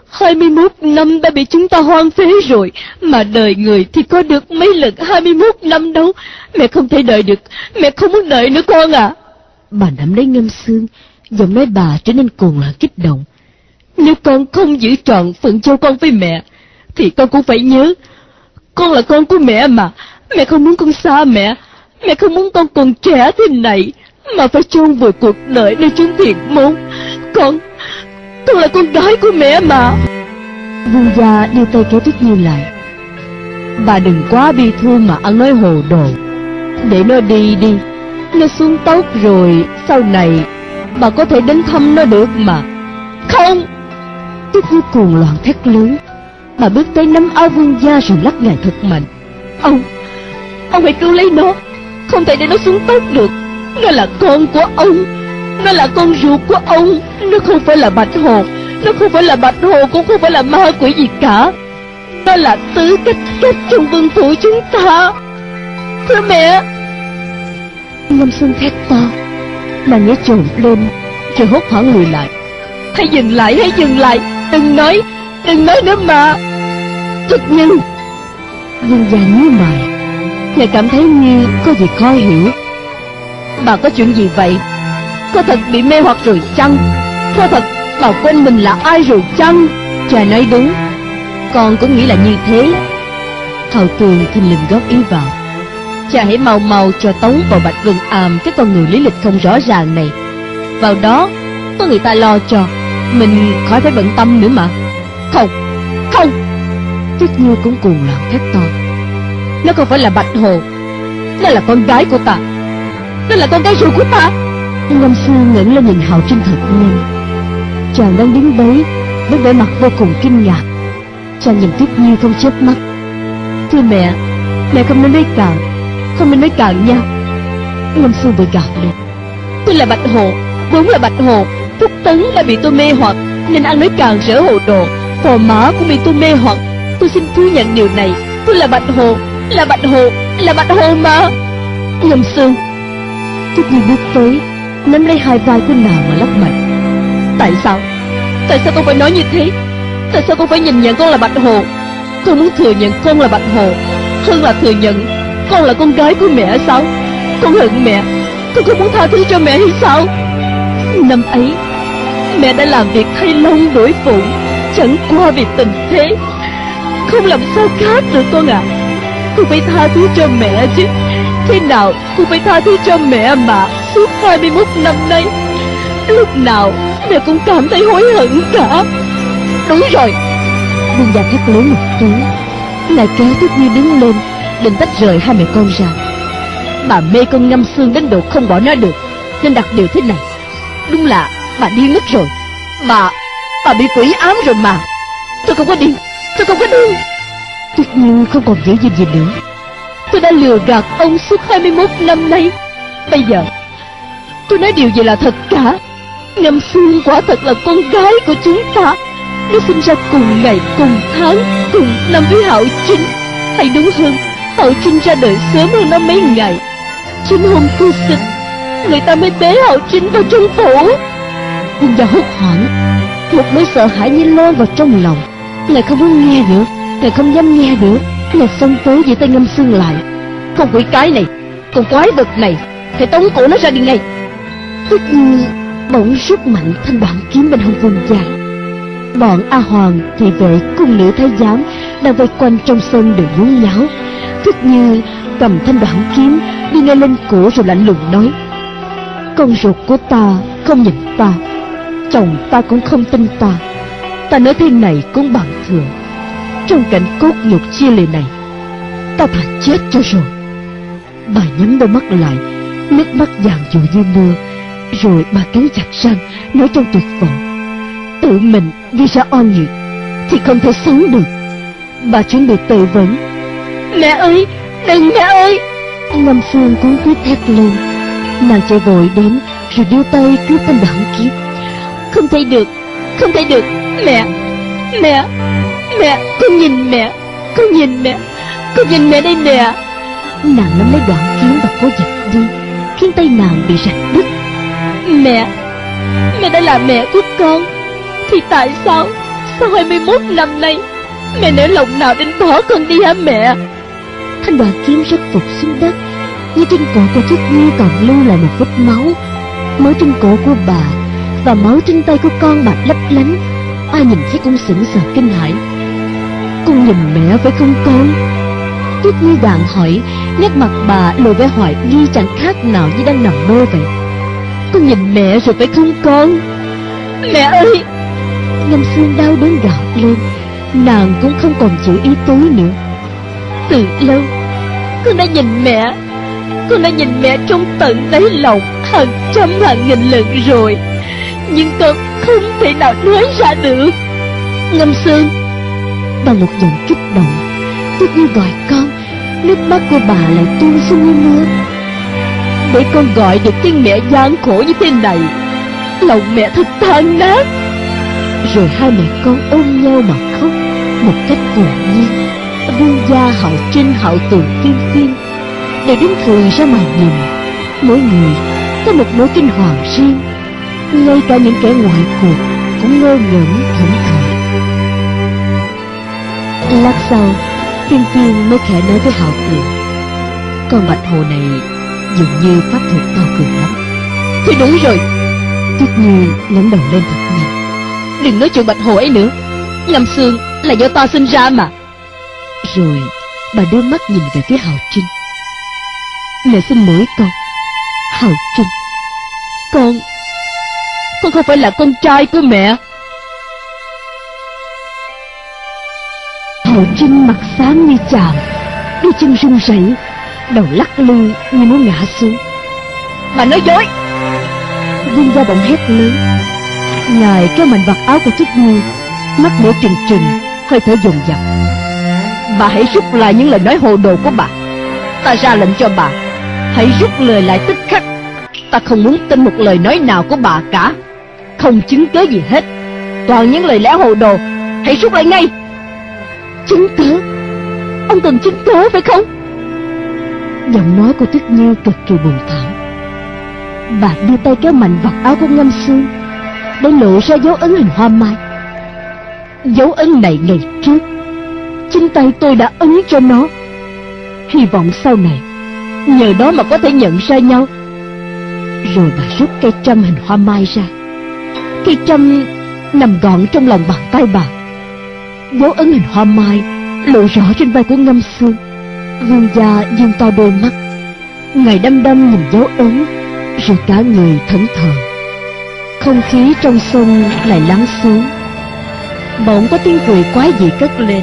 Hai mươi mốt năm đã bị chúng ta hoang phế rồi, mà đời người thì có được mấy lần hai mươi mốt năm đâu. Mẹ không thể đợi được, mẹ không muốn đợi nữa con à. Bà nắm lấy Ngâm Xương, giọng nói bà trở nên cuồng loạn kích động. Nếu con không giữ trọn phận cho con với mẹ, thì con cũng phải nhớ, con là con của mẹ mà. Mẹ không muốn con xa mẹ, mẹ không muốn con còn trẻ thế này mà phải chôn vùi cuộc đời nơi chốn thiệt môn. Con, con là con gái của mẹ mà. Vương gia đưa tay kéo Tuyết Như lại. Bà đừng quá bi thương mà ăn nói hồ đồ. Để nó đi đi, nó xuống tóc rồi sau này bà có thể đến thăm nó được mà. Không! Tuyết Như cuồng loạn thét lớn. Bà bước tới nắm áo Vương gia rồi lắc lại thật mạnh. Ông, ông hãy cứu lấy nó, không thể để nó xuống tóc được. Nó là con của ông, nó là con ruột của ông. Nó không phải là Bạch Hồ, nó không phải là Bạch Hồ, cũng không phải là ma quỷ gì cả. Nó là tứ cách cách trong vương phủ chúng ta. Thưa mẹ! Ngâm Xương thét to. Nàng nhảy trồm lên rồi hốt hoảng lùi lại. Hãy dừng lại, hãy dừng lại, đừng nói, đừng nói nữa mà. Tuyết Như! Vương gia nhíu mày, ngài cảm thấy như có gì khó hiểu. Bà có chuyện gì vậy? Có thật bị mê hoặc rồi chăng? Có thật bà quên mình là ai rồi chăng? Cha nói đúng, con cũng nghĩ là như thế. Hậu Tường thình lình góp ý vào. Cha hãy mau mau cho tống vào Bạch Vân Am cái con người lý lịch không rõ ràng này. Vào đó có người ta lo cho, mình khỏi phải bận tâm nữa mà. Không, không! Tuyết Như cũng cuồng loạn thét to. Nó không phải là Bạch Hồ, nó là con gái của ta, nó là con gái ruột của ta. Ngâm Xương ngẩng lên nhìn Hạo Trinh thật nhanh. Chàng đang đứng đấy với vẻ mặt vô cùng kinh ngạc. Chàng nhìn Tuyết Như không chớp mắt. Thưa mẹ, mẹ không nên nói càng, không nên nói càng nha. Ngâm Xương bị gạt lên. Tôi là Bạch Hồ, vốn là Bạch Hồ. Phúc Tấn đã bị tôi mê hoặc nên ăn nói càng rỡ hồ đồ. Phò Mã cũng bị tôi mê hoặc. Tôi xin thú nhận điều này. Tôi là Bạch Hồ, là Bạch Hồ, là Bạch Hồ mà. Ngâm Xương! Tuyết Như bước tới nắm lấy hai vai của nàng mà lắc mạnh. Tại sao? Tại sao con phải nói như thế? Tại sao con phải nhìn nhận con là Bạch Hồ? Con muốn thừa nhận con là Bạch Hồ hơn là thừa nhận con là con gái của mẹ sao? Con hận mẹ, con không muốn tha thứ cho mẹ hay sao? Năm ấy mẹ đã làm việc thay long đổi phụng, chẳng qua vì tình thế, không làm sao khác được con ạ. À. Con phải tha thứ cho mẹ chứ. Thế nào con phải tha thứ cho mẹ mà. Suốt hai mươi mốt năm nay, lúc nào mẹ cũng cảm thấy hối hận cả. Đúng rồi! Vương gia thét lớn một tiếng. Ngài kéo Tuyết Như đứng lên, định tách rời hai mẹ con ra. Bà mê con Ngâm Xương đến độ không bỏ nó được, nên đặt điều thế này. Đúng là bà điên mất rồi. Bà, bà bị quỷ ám rồi mà. Tôi không có điên, tôi không có điên. Tuyết Như không còn giữ gìn gì nữa. Tôi đã lừa gạt ông suốt hai mươi mốt năm nay. Bây giờ tôi nói điều gì là thật cả. Ngâm Xương quả thật là con gái của chúng ta. Nó sinh ra cùng ngày, cùng tháng, cùng năm với Hạo Trinh. Hay đúng hơn, Hạo Trinh ra đời sớm hơn nó mấy ngày. Chính hôm cô sinh, người ta mới bế Hạo Trinh vào trong phủ. Vương gia hốt hoảng, một nỗi sợ hãi như lôi vào trong lòng. Ngài không muốn nghe nữa, ngài không dám nghe nữa. Ngài xông tới giữ tay Ngâm Xương lại. Con quỷ cái này, con quái vật này, phải tống cổ nó ra đi ngay. Tuyết Như bỗng rút mạnh thanh đoạn kiếm bên hông Vương gia. Bọn A Hoàng, thị vệ cùng nữ thái giám đang vây quanh trong sân đều nhốn nháo. Tuyết Như cầm thanh đoạn kiếm đi ngay lên cổ rồi lạnh lùng nói: con ruột của ta không nhìn ta, chồng ta cũng không tin ta. Ta nói thế này cũng bằng thường. Trong cảnh cốt nhục chia lìa này, ta thà chết cho rồi. Bà nhắm đôi mắt lại, nước mắt giàn dụa như mưa. Rồi bà cắn chặt răng nói trong tuyệt vọng: tự mình gây ra oan nghiệt thì không thể sống được. Bà chuẩn bị tự vẫn. Mẹ ơi, đừng mẹ ơi! Ngâm Xương cuống quýt thét lên. Nàng chạy vội đến rồi đưa tay cướp thanh đoạn kiếm. Không thể được, không thể được. Mẹ, mẹ, mẹ, con nhìn mẹ, con nhìn mẹ, con nhìn mẹ đây nè. Nàng nắm lấy đoạn kiếm và cố giật đi, khiến tay nàng bị rạch đứt. Mẹ, mẹ đã là mẹ của con, thì tại sao, Sau hai mươi mốt năm nay, mẹ nỡ lòng nào định bỏ con đi hả mẹ? Thanh đoàn kiếm rất phục xuống đất, nhưng trên cổ của Tuyết Nhi còn lưu lại một vết máu. Máu trên cổ của bà và máu trên tay của con bạch lấp lánh. Ai nhìn thấy cũng sững sờ kinh hãi. Con nhìn mẹ phải không con? Tuyết Nhi gặng hỏi, nét mặt bà lộ vẻ hoài nghi chẳng khác nào như đang nằm mơ vậy. Con nhìn mẹ rồi phải không con? Mẹ ơi! Ngâm Sương đau đớn gào lên. Nàng cũng không còn giữ ý tối nữa. Từ lâu con đã nhìn mẹ, con đã nhìn mẹ trong tận đáy lòng hàng trăm hàng nghìn lần rồi, nhưng con không thể nào nói ra được. Ngâm Sương! Bằng một giọng kích động, Tuyết Nhi gọi con. Nước mắt của bà lại tuôn xuống như mưa. Để con gọi được tiếng mẹ gian khổ như thế này, lòng mẹ thật tan nát. Rồi hai mẹ con ôm nhau mà khóc một cách hồn nhiên. Vương gia, Hạo Trinh, Hạo Tường, Phiên Phiên đều đứng thường ra mà nhìn. Mỗi người có một nỗi kinh hoàng riêng. Ngay cả những kẻ ngoài cuộc cũng ngơ ngẩn thẫn thờ. Lát sau, Phiên Phiên mới khẽ nói với Hạo Tường: con bạch hồ này dường như pháp thuật cao cường lắm. Thì đúng rồi. Tuyết Nhi ngẩng đầu lên thật nhanh. Đừng nói chuyện bạch hồ ấy nữa. Ngâm Sương là do ta sinh ra mà. Rồi bà đưa mắt nhìn về phía Hạo Trinh. Mẹ xin lỗi con. Hạo Trinh, Con Con không phải là con trai của mẹ. Hạo Trinh mặt xám như chàm, đôi chân run rẩy, đầu lắc lư như muốn ngã xuống. Bà nói dối! Vương gia bỗng hét lớn. Ngài kéo mạnh vạt áo của Tuyết Nhi, mắt mở trừng trừng, hơi thở dồn dập. Bà hãy rút lại những lời nói hồ đồ của bà. Ta ra lệnh cho bà, hãy rút lời lại tức khắc. Ta không muốn tin một lời nói nào của bà cả. Không chứng cớ gì hết, toàn những lời lẽ hồ đồ. Hãy rút lại ngay. Chứng cớ? Ông từng chứng cớ phải không? Giọng nói của Tuyết Nhi cực kỳ buồn thảm. Bà đưa tay kéo mạnh vạt áo của Ngâm Sương, để lộ ra dấu ấn hình hoa mai. Dấu ấn này ngày trước chính tay tôi đã ấn cho nó. Hy vọng sau này nhờ đó mà có thể nhận ra nhau. Rồi bà rút cây trâm hình hoa mai ra. Cây trâm nằm gọn trong lòng bàn tay bà. Dấu ấn hình hoa mai lộ rõ trên vai của Ngâm Sương. Vương gia dương to đôi mắt, ngài đăm đăm nhìn dấu ấn, rồi cả người thẫn thờ. Không khí trong sông lại lắng xuống. Bỗng có tiếng cười quái dị cất lên.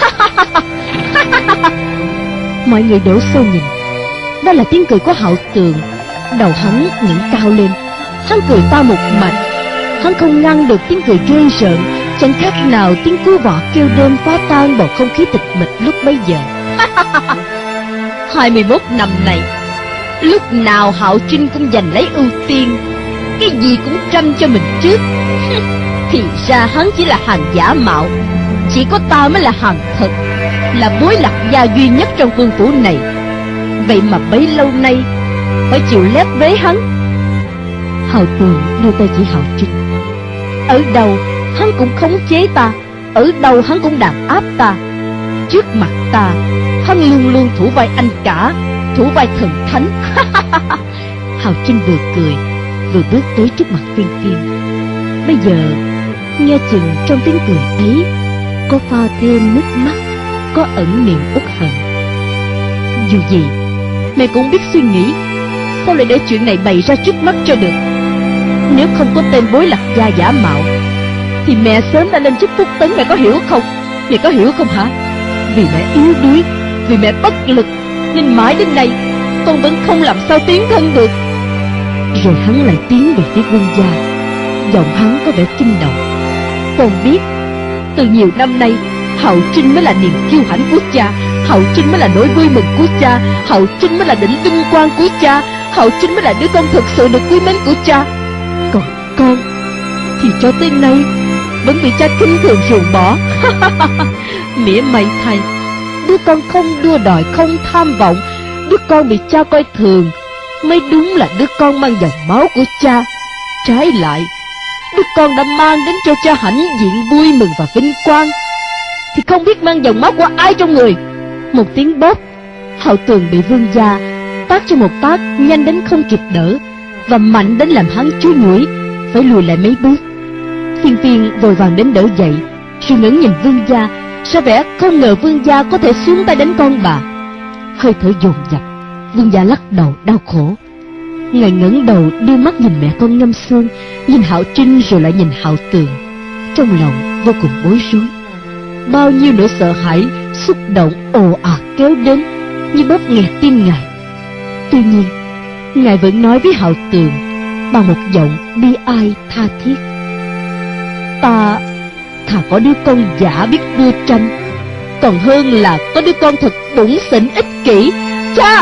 Mọi người đổ xô nhìn. Đó là tiếng cười của Hạo Tường. Đầu hắn ngẩng cao lên, hắn cười to một mạch. Hắn không ngăn được tiếng cười ghê rợn, chẳng khác nào tiếng cú vọ kêu đêm phá tan bầu không khí tịch mịch lúc bấy giờ. Hai mươi mốt năm này, lúc nào Hạo Trinh cũng giành lấy ưu tiên, cái gì cũng tranh cho mình trước. Thì ra hắn chỉ là hàng giả mạo, chỉ có ta mới là hàng thật, là mối lạc gia duy nhất trong vương phủ này. Vậy mà bấy lâu nay phải chịu lép vế hắn. Hạo Tường đưa tay chỉ Hạo Trinh. Ở đâu hắn cũng khống chế ta, ở đâu hắn cũng đàn áp ta. Trước mặt ta, hắn luôn luôn thủ vai anh cả, thủ vai thần thánh. Hạo Trinh vừa cười vừa bước tới trước mặt Phiên Phiên. Bây giờ nghe chừng trong tiếng cười ấy có pha thêm nước mắt, có ẩn niềm uất hận. Dù gì mẹ cũng biết suy nghĩ, sao lại để chuyện này bày ra trước mắt cho được. Nếu không có tên bối lạc gia giả mạo thì mẹ sớm đã lên chức phúc tấn, mẹ có hiểu không? Mẹ có hiểu không hả? Vì mẹ yếu đuối, vì mẹ bất lực, nên mãi đến nay con vẫn không làm sao tiến thân được. Rồi hắn lại tiến về phía Vương gia. Giọng hắn có vẻ kinh động. Con biết, từ nhiều năm nay Hạo Trinh mới là niềm kiêu hãnh của cha, Hạo Trinh mới là nỗi vui mừng của cha, Hạo Trinh mới là đỉnh vinh quang của cha, Hạo Trinh mới là đứa con thực sự được quý mến của cha. Còn con thì cho tới nay vẫn bị cha khinh thường ruồng bỏ. Mỉa may thay, đứa con không đua đòi, không tham vọng, đứa con bị cha coi thường mới đúng là đứa con mang dòng máu của cha. Trái lại, đứa con đã mang đến cho cha hãnh diện vui mừng và vinh quang, thì không biết mang dòng máu của ai trong người. Một tiếng bóp, Hạo Tường bị vương gia tát cho một tát nhanh đến không kịp đỡ, và mạnh đến làm hắn chúi nhủi phải lùi lại mấy bước. Phiên Phiên vội vàng đến đỡ dậy, rồi ngẩng nhìn vương gia, ra vẻ không ngờ vương gia có thể xuống tay đánh con bà. Hơi thở dồn dập, vương gia lắc đầu đau khổ. Ngài ngẩng đầu đưa mắt nhìn mẹ con ngâm xương, nhìn Hạo Trinh rồi lại nhìn Hạo Tường, trong lòng vô cùng bối rối. Bao nhiêu nỗi sợ hãi, xúc động ồ ạt kéo đến như bóp nghẹt tim ngài. Tuy nhiên, ngài vẫn nói với Hạo Tường bằng một giọng bi ai tha thiết: Ta thà có đứa con giả biết đua tranh, còn hơn là có đứa con thật bủn xỉn ích kỷ. Cha!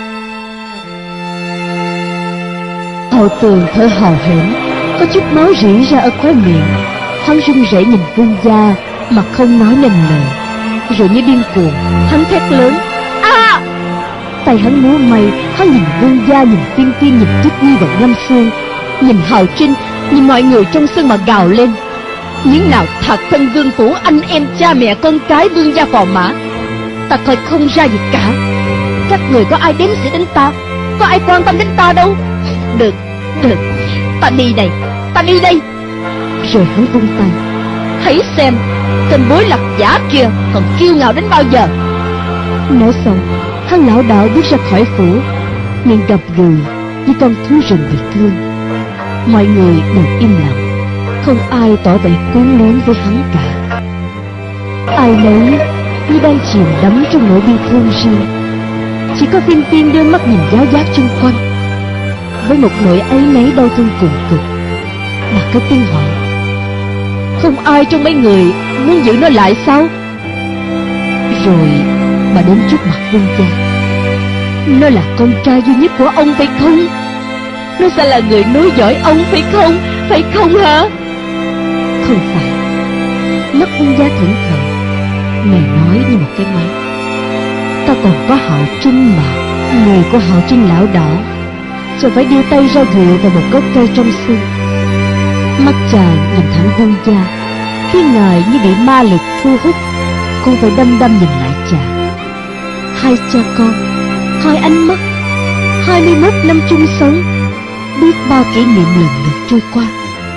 Hạo Tường thở hào hển, có chút máu rỉ ra ở khóe miệng. Hắn run rẩy nhìn vương gia mà không nói nên lời. Rồi như điên cuồng, hắn thét lớn: A! Tay hắn múa may, hắn nhìn vương gia, nhìn Phiên Phiên, nhìn Tuyết Nhi và Ngâm Xương, nhìn Hạo Trinh, nhìn mọi người trong sân mà gào lên: Những nào thật thân vương phủ, anh em cha mẹ con cái vương gia phò mã, ta coi không ra gì cả. Các người có ai đếm xỉa đến ta, có ai quan tâm đến ta đâu. Được, được, ta đi đây, ta đi đây. Rồi hắn vung tay: Hãy xem, tên bối lạc giả kia còn kiêu ngạo đến bao giờ. Nói xong, hắn lảo đảo bước ra khỏi phủ, miệng gập gừ như con thú rừng bị thương. Mọi người đều im lặng, không ai tỏ vẻ cuốn lớn với hắn cả. Ai nấy như đang chìm đắm trong nỗi bi thương riêng. Chỉ có Phiên Phiên đưa mắt nhìn giáo giác chung quanh với một nỗi áy náy đau thương cùng cực. Bà cất tiếng hỏi: Không ai trong mấy người muốn giữ nó lại sao? Rồi bà đến trước mặt vương gia: Nó là con trai duy nhất của ông phải không? Nó sẽ là người nối dõi ông phải không? Phải không hả? Không phải. Mắt vương gia thẫn thờ, mẹ nói như một cái máy: Ta còn có Hạo Trinh mà. Người của Hạo Trinh lão đảo, rồi phải đưa tay ra dựa vào một gốc cây trong sân. Mắt chàng nhìn thẳng vương gia, khi ngài như bị ma lực thu hút, con phải đăm đăm nhìn lại chàng. Hai cha con, hai ánh mắt, hai mươi mốt năm chung sống, biết bao kỷ niệm lần lượt trôi qua.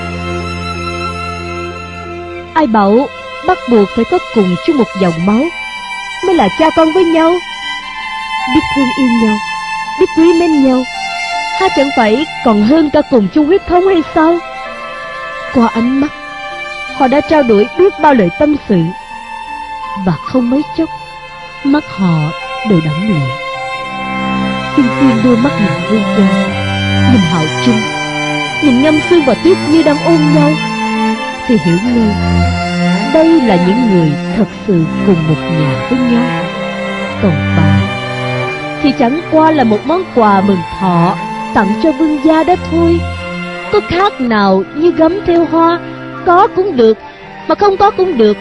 Ai bảo bắt buộc phải có cùng chung một dòng máu mới là cha con với nhau? Biết thương yêu nhau, biết quý mến nhau, há chẳng phải còn hơn cả cùng chung huyết thống hay sao? Qua ánh mắt, họ đã trao đổi biết bao lời tâm sự, và không mấy chốc mắt họ đều đẫm lệ. Phiên Phiên đưa mắt nhìn vương gia, nhìn Hạo Trinh, nhìn Ngâm Xương và Tuyết Nhi đang ôm nhau, thì hiểu ngay đây là những người thật sự cùng một nhà với nhau. Còn bà thì chẳng qua là một món quà mừng thọ tặng cho vương gia đó thôi. Có khác nào như gấm theo hoa, có cũng được mà không có cũng được.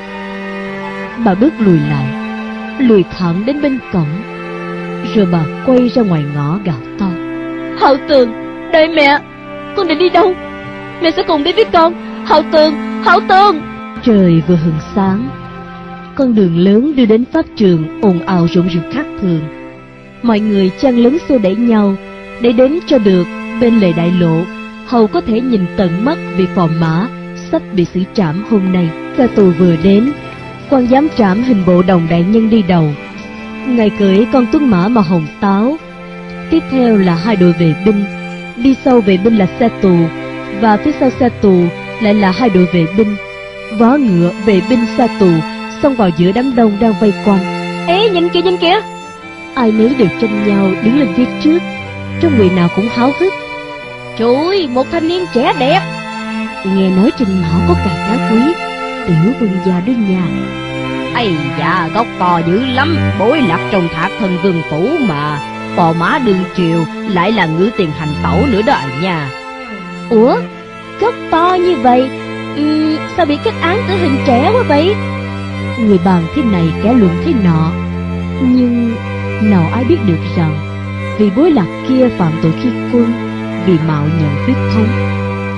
Bà bước lùi lại, lùi thẳng đến bên cổng, rồi bà quay ra ngoài ngõ gào to: Hạo Tường, đợi mẹ, con định đi đâu? Mẹ sẽ cùng đi với con. Hạo Tường, Hạo Tường. Trời vừa hừng sáng, con đường lớn đưa đến pháp trường ồn ào rộn rịp khác thường. Mọi người chen lấn xô đẩy nhau để đến cho được bên lề đại lộ, hầu có thể nhìn tận mắt vị phò mã sắp bị xử trảm hôm nay. Xe tù vừa đến, quan giám trảm hình bộ đồng đại nhân đi đầu. Ngài cưỡi con tuấn mã màu hồng táo, tiếp theo là hai đội vệ binh, đi sau vệ binh là xe tù, và phía sau xe tù lại là hai đội vệ binh. Vó ngựa vệ binh xe tù xông vào giữa đám đông đang vây quanh. Ê, nhìn kìa, nhìn kìa! Ai nấy đều tranh nhau đứng lên phía trước, trong người nào cũng háo hức. Trời, một thanh niên trẻ đẹp! Nghe nói trên mỏ có cài đá quý, tiểu vương gia đó nha. Ây da, gốc to dữ lắm, bối lạc trong thạc thần vương phủ mà. Phò mã đương triều lại là ngữ tiền hành tẩu nữa đó à nha. Ủa, gốc to như vậy, uhm, sao bị kết án tử hình trẻ quá vậy? Người bàn thế này kẻ luận thế nọ, nhưng nào ai biết được rằng vì bối lạc kia phạm tội khi quân, vì mạo nhận huyết thống.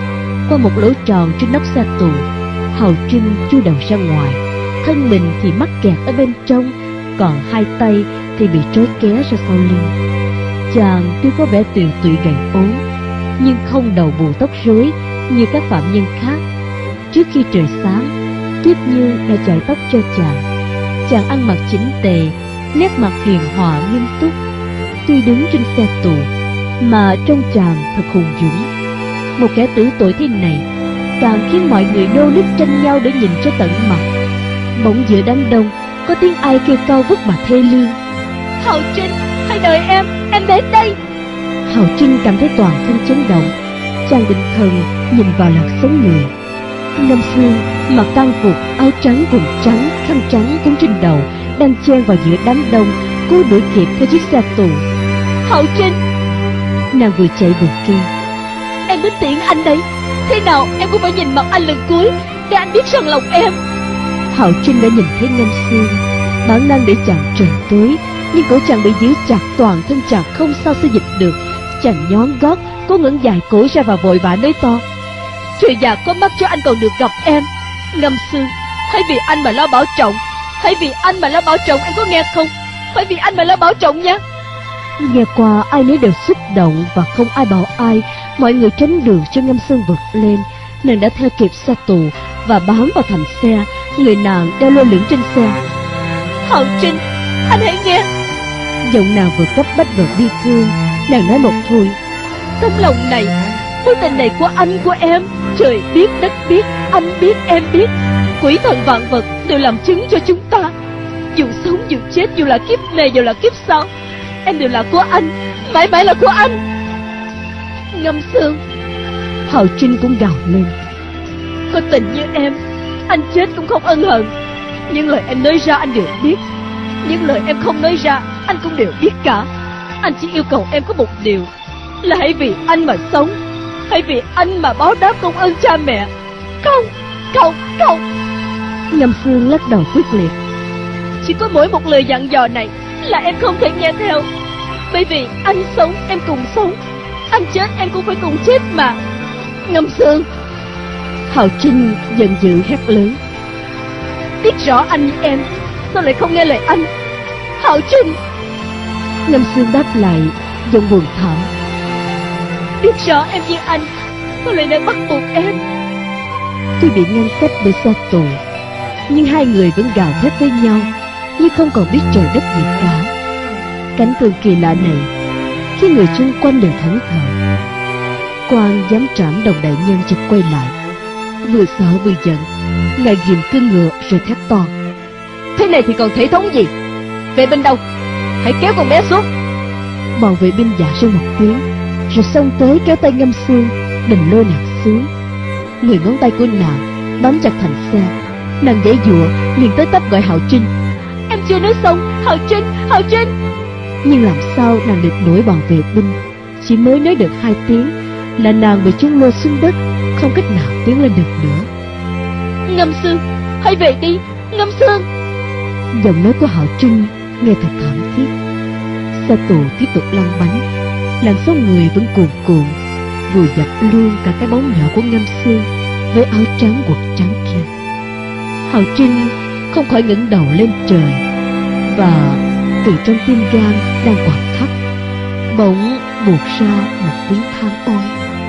qua một lỗ tròn trên nóc xe tù. Hầu Trinh chui đầu ra ngoài, thân mình thì mắc kẹt ở bên trong, còn hai tay thì bị trói kéo ra sau lưng. Chàng tuy có vẻ tiều tụy gầy ốm, nhưng không đầu bù tóc rối như các phạm nhân khác. Trước khi trời sáng, Tuyết Như đã chải tóc cho chàng. Chàng ăn mặc chỉnh tề, nét mặt hiền hòa nghiêm túc. Tuy đứng trên xe tù mà trong chàng thật hùng dũng. Một kẻ tử tội thế này càng khiến mọi người nô nức tranh nhau để nhìn cho tận mặt. Bỗng giữa đám đông có tiếng ai kêu cao vút mà thê lương: Hầu Trinh, hãy đợi em, em đến đây. Hầu Trinh cảm thấy toàn thân chấn động. Chàng định thần nhìn vào làn sống người. Ngâm Sương mặc tang phục, áo trắng quần trắng, khăn trắng cũng trên đầu, đang chen vào giữa đám đông, cố đuổi kịp theo chiếc xe tù. Hầu Trinh! Nàng vừa chạy vừa kêu: Em đến tiễn anh đấy. Thế nào em cũng phải nhìn mặt anh lần cuối để anh biết rằng lòng em. Hạo Trinh đã nhìn thấy Ngâm Sương, bản năng để chàng trời tới, nhưng cổ chàng bị giữ chặt, toàn thân chàng không sao xê dịch được. Chàng nhón gót, cố ngẩng dài cổ ra và vội vã nói to: Trời già có mắt cho anh còn được gặp em. Ngâm Sương, hãy vì anh mà lo bảo trọng. Hãy vì anh mà lo bảo trọng, em có nghe không? Hãy vì anh mà lo bảo trọng nha. Nghe qua ai nấy đều xúc động và không ai bảo ai. Mọi người tránh đường cho Ngâm Sương vượt lên. Nàng đã theo kịp xe tù và bám vào thành xe. Người nàng đeo lơ lửng trên xe. Hạo Trinh, anh hãy nghe. Giọng nàng vừa cấp bách vừa bi thương. Nàng nói một thôi: Tấm lòng này, mối tình này của anh của em, trời biết đất biết, anh biết em biết, quỷ thần vạn vật đều làm chứng cho chúng ta. Dù sống dù chết, dù là kiếp này dù là kiếp sau, em đều là của anh, mãi mãi là của anh. Ngâm Sương. Hạo Trinh cũng gào lên: Có tình như em, anh chết cũng không ân hận. Những lời em nói ra anh đều biết, những lời em không nói ra anh cũng đều biết cả. Anh chỉ yêu cầu em có một điều, là hãy vì anh mà sống, hãy vì anh mà báo đáp công ơn cha mẹ. Không, không, không. Ngâm Sương lắc đầu quyết liệt: Chỉ có mỗi một lời dặn dò này là em không thể nghe theo. Bởi vì anh sống em cùng sống, anh chết em cũng phải cùng chết mà. Ngâm Sương. Hạo Trinh giận dữ hét lớn: Biết rõ anh như em, sao lại không nghe lời anh? Hạo Trinh. Ngâm Sương đáp lại giọng buồn thảm: Biết rõ em như anh, sao lại đã bắt buộc em? Tuy bị ngăn cách bởi xe tù, nhưng hai người vẫn gào thét với nhau như không còn biết trời đất gì cả. Cảnh tượng kỳ lạ này khi người xung quanh đều thẫn thờ. Quan giám trảm Đồng đại nhân chợt quay lại, vừa sợ vừa giận. Ngài ghìm cương ngựa rồi thét to: Thế này thì còn thể thống gì? Vệ binh đâu? Hãy kéo con bé xuống. Bọn vệ binh dạ ra một tiếng, rồi xông tới kéo tay Ngâm Sương, định lôi nàng xuống. Người ngón tay của nàng bám chặt thành xe. Nàng giãy giụa liền tới tấp gọi Hạo Trinh: Em chưa nói xong. Hạo Trinh, Hạo Trinh. Nhưng làm sao nàng được đuổi bọn vệ binh? Chỉ mới nói được hai tiếng là nàng bị chúng lôi xuống đất, không cách nào tiến lên được nữa. Ngâm Sương, hãy về đi. Ngâm Sương. Giọng nói của Hạo Trinh nghe thật thảm thiết. Xe tù tiếp tục lăn bánh, làn sóng người vẫn cuồn cuộn, vùi dập luôn cả cái bóng nhỏ của Ngâm Sương với áo trắng quần trắng kia. Hạo Trinh không khỏi ngẩng đầu lên trời, và từ trong tim gan đang quặn thắt, bỗng buột ra một tiếng than ôi.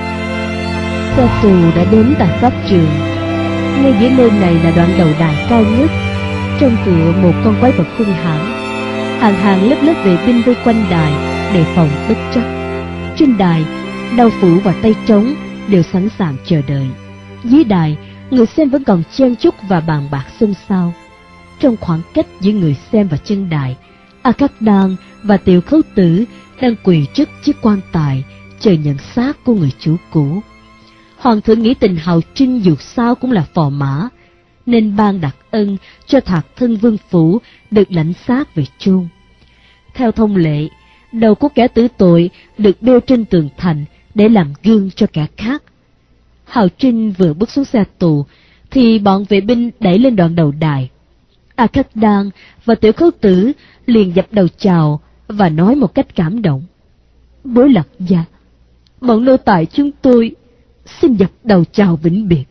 Xe tù đã đến tại pháp trường. Ngay giữa nơi này là đoạn đầu đài cao nhất, trông tựa một con quái vật hung hãn. Hàng hàng lớp lớp vệ binh vây quanh đài đề phòng bất trắc. Trên đài, đao phủ và tay trống đều sẵn sàng chờ đợi. Dưới đài, người xem vẫn còn chen chúc và bàn bạc xôn xao. Trong khoảng cách giữa người xem và chân đài, A Cát Đan và Tiểu Khấu Tử đang quỳ trước chiếc quan tài chờ nhận xác của người chủ cũ. Hoàng thượng nghĩ tình Hạo Trinh dù sao cũng là phò mã, nên ban đặc ân cho Thạc Thân Vương phủ được lãnh xác về chôn. Theo thông lệ, đầu của kẻ tử tội được đeo trên tường thành để làm gương cho kẻ khác. Hạo Trinh vừa bước xuống xe tù thì bọn vệ binh đẩy lên đoạn đầu đài. A Cát Đan và Tiểu Khấu Tử liền dập đầu chào và nói một cách cảm động: Bối Lạc gia, bọn nô tài chúng tôi xin dập đầu chào vĩnh biệt.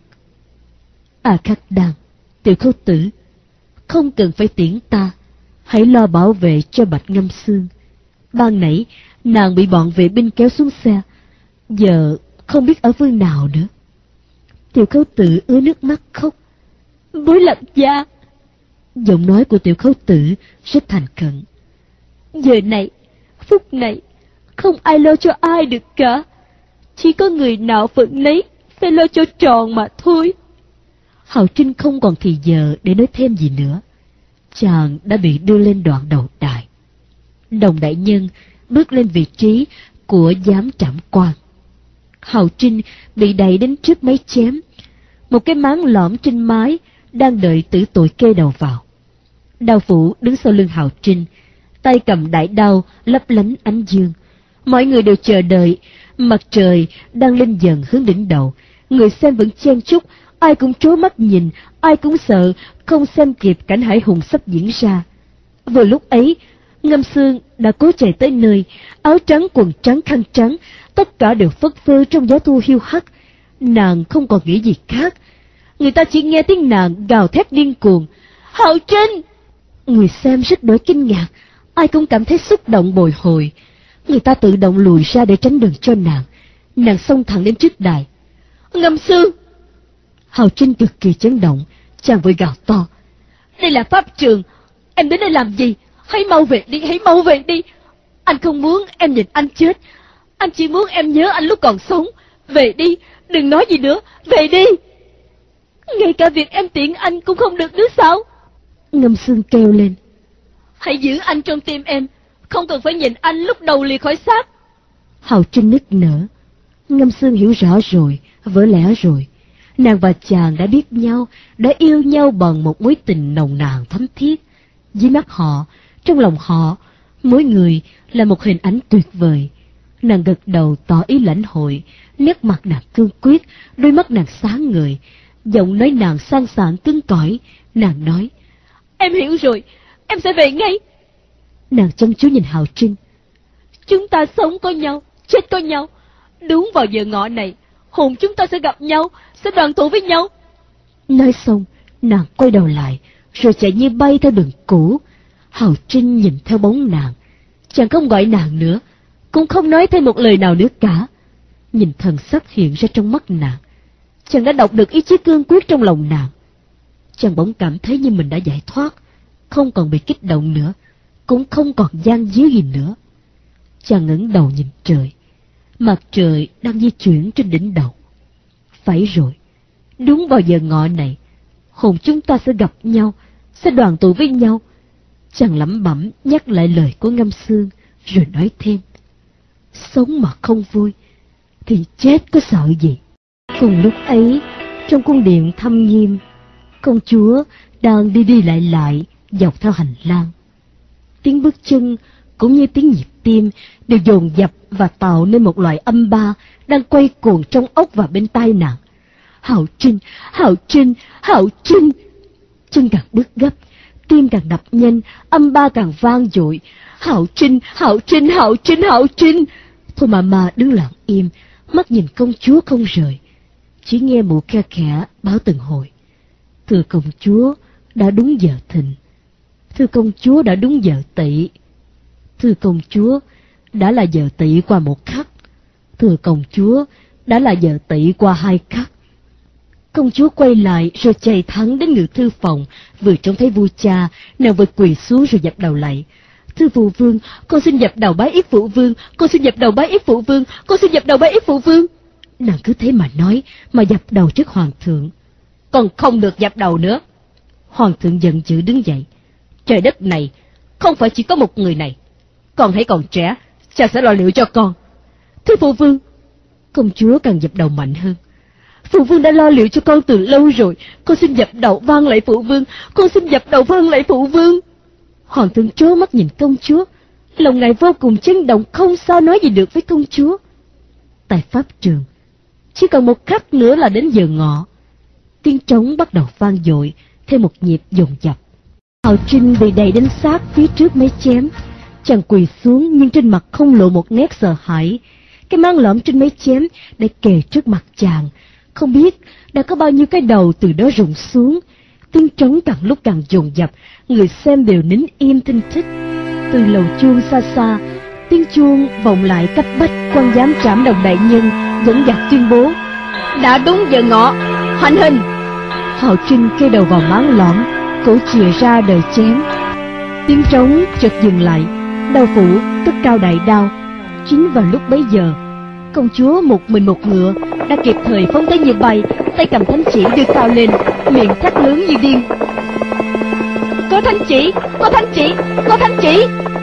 A Khắc Đan, Tiểu Khấu Tử, không cần phải tiễn ta, hãy lo bảo vệ cho Bạch Ngâm Xương. Ban nãy nàng bị bọn vệ binh kéo xuống xe, giờ không biết ở phương nào nữa. Tiểu Khấu Tử ứa nước mắt khóc. Bối Lạc gia. Giọng nói của Tiểu Khấu Tử rất thành khẩn. Giờ này, phút này, không ai lo cho ai được cả. Chỉ có người nào phận nấy phải lo cho tròn mà thôi. Hạo Trinh không còn thì giờ để nói thêm gì nữa. Chàng đã bị đưa lên đoạn đầu đài. Đồng đại nhân bước lên vị trí của giám trảm quan. Hạo Trinh bị đẩy đến trước máy chém. Một cái máng lõm trên mái đang đợi tử tội kê đầu vào. Đao phủ đứng sau lưng Hạo Trinh, tay cầm đại đao lấp lánh ánh dương. Mọi người đều chờ đợi. Mặt trời đang lên dần hướng đỉnh đầu. Người xem vẫn chen chúc, ai cũng trố mắt nhìn, ai cũng sợ không xem kịp cảnh hải hùng sắp diễn ra. Vừa lúc ấy, Ngâm Xương đã cố chạy tới nơi, áo trắng, quần trắng, khăn trắng, tất cả đều phất phơ trong gió thu hiu hắt. Nàng không còn nghĩ gì khác. Người ta chỉ nghe tiếng nàng gào thét điên cuồng. Hạo Trinh! Người xem rất đỗi kinh ngạc, ai cũng cảm thấy xúc động bồi hồi. Người ta tự động lùi ra để tránh đường cho nàng. Nàng xông thẳng đến trước đài. Ngâm Xương! Hạo Trinh cực kỳ chấn động, chàng vội gào to. Đây là pháp trường, em đến đây làm gì? Hãy mau về đi, hãy mau về đi. Anh không muốn em nhìn anh chết, anh chỉ muốn em nhớ anh lúc còn sống. Về đi, đừng nói gì nữa, về đi. Ngay cả việc em tiễn anh cũng không được nữa sao? Ngâm Xương kêu lên. Hãy giữ anh trong tim em, không cần phải nhìn anh lúc đầu lìa khỏi xác. Hạo Trinh nức nở. Ngâm Xương hiểu rõ rồi, vỡ lẽ rồi. Nàng và chàng đã biết nhau, đã yêu nhau bằng một mối tình nồng nàn thắm thiết. Dưới mắt họ, trong lòng họ, mỗi người là một hình ảnh tuyệt vời. Nàng gật đầu tỏ ý lãnh hội, nét mặt nàng cương quyết, đôi mắt nàng sáng ngời, giọng nói nàng sang sảng cứng cỏi. Nàng nói, em hiểu rồi, em sẽ về ngay. Nàng chăm chú nhìn Hạo Trinh. Chúng ta sống có nhau, chết có nhau. Đúng vào giờ ngọ này, hồn chúng ta sẽ gặp nhau, sẽ đoàn tụ với nhau. Nói xong, nàng quay đầu lại, rồi chạy như bay theo đường cũ. Hạo Trinh nhìn theo bóng nàng. Chàng không gọi nàng nữa, cũng không nói thêm một lời nào nữa cả. Nhìn thần sắc hiện ra trong mắt nàng, chàng đã đọc được ý chí cương quyết trong lòng nàng. Chàng bỗng cảm thấy như mình đã giải thoát, không còn bị kích động nữa, cũng không còn gian díu gì nữa. Chàng ngẩng đầu nhìn trời. Mặt trời đang di chuyển trên đỉnh đầu. Phải rồi, đúng vào giờ ngọ này, hồn chúng ta sẽ gặp nhau, sẽ đoàn tụ với nhau. Chàng lẩm bẩm nhắc lại lời của Ngâm Xương, rồi nói thêm, sống mà không vui thì chết có sợ gì. Cùng lúc ấy, trong cung điện thâm nghiêm, công chúa đang đi đi lại lại dọc theo hành lang. Tiếng bước chân cũng như tiếng nhịp tim đều dồn dập và tạo nên một loại âm ba đang quay cuồng trong ốc và bên tai nàng. Hạo Trinh, Hạo Trinh, Hạo Trinh! Chân càng bước gấp, tim càng đập nhanh, âm ba càng vang dội. Hạo Trinh, Hạo Trinh, Hạo Trinh, Hạo Trinh! Thôi mà mà đứng lặng im, mắt nhìn công chúa không rời. Chỉ nghe mụ khe khẽ báo từng hồi. Thưa công chúa, đã đúng giờ thìn. Thưa công chúa, đã đúng giờ tỵ. Thưa công chúa, đã là giờ tỵ qua một khắc. Thưa công chúa, đã là giờ tỵ qua hai khắc. Công chúa quay lại rồi chạy thẳng đến ngự thư phòng. Vừa trông thấy vua cha, nàng vừa quỳ xuống rồi dập đầu lạy. Thưa phụ vương, con xin dập đầu bái yết phụ vương, con xin dập đầu bái yết phụ vương, con xin dập đầu bái yết phụ vương. Nàng cứ thế mà nói, mà dập đầu trước hoàng thượng. Con không được dập đầu nữa. Hoàng thượng giận dữ đứng dậy. Trời đất này, không phải chỉ có một người này. Con hãy còn trẻ, cha sẽ lo liệu cho con. Thưa phụ vương. Công chúa càng dập đầu mạnh hơn. Phụ vương đã lo liệu cho con từ lâu rồi, con xin dập đầu vâng lạy phụ vương, con xin dập đầu vâng lạy phụ vương. Hoàng thượng trố mắt nhìn công chúa, lòng ngài vô cùng chấn động, không sao nói gì được với công chúa. Tại pháp trường, chỉ còn một khắc nữa là đến giờ ngọ. Tiếng trống bắt đầu vang dội theo một nhịp dồn dập. Hạo Trinh bị đẩy đến sát phía trước máy chém. Chàng quỳ xuống nhưng trên mặt không lộ một nét sợ hãi, Cái mang lõm trên mấy chém đã kề trước mặt chàng, không biết đã có bao nhiêu cái đầu từ đó rụng xuống. Tiếng trống càng lúc càng dồn dập, người xem đều nín im thinh thích. Từ lầu chuông xa xa, tiếng chuông vọng lại cách bách. Quan giám Trảm Đồng đại nhân dẫn dắt tuyên bố: đã đúng giờ ngọ, hành hình. Hạo Trinh kê đầu vào máng lõm, cổ chìa ra đời chém. Tiếng trống chợt dừng lại, đao phủ cất cao đại đao. Chính vào lúc bấy giờ, công chúa một mình một ngựa đã kịp thời phóng tới như bay, tay cầm thánh chỉ đưa cao lên, miệng thét lớn như điên: có thánh chỉ, có thánh chỉ, có thánh chỉ.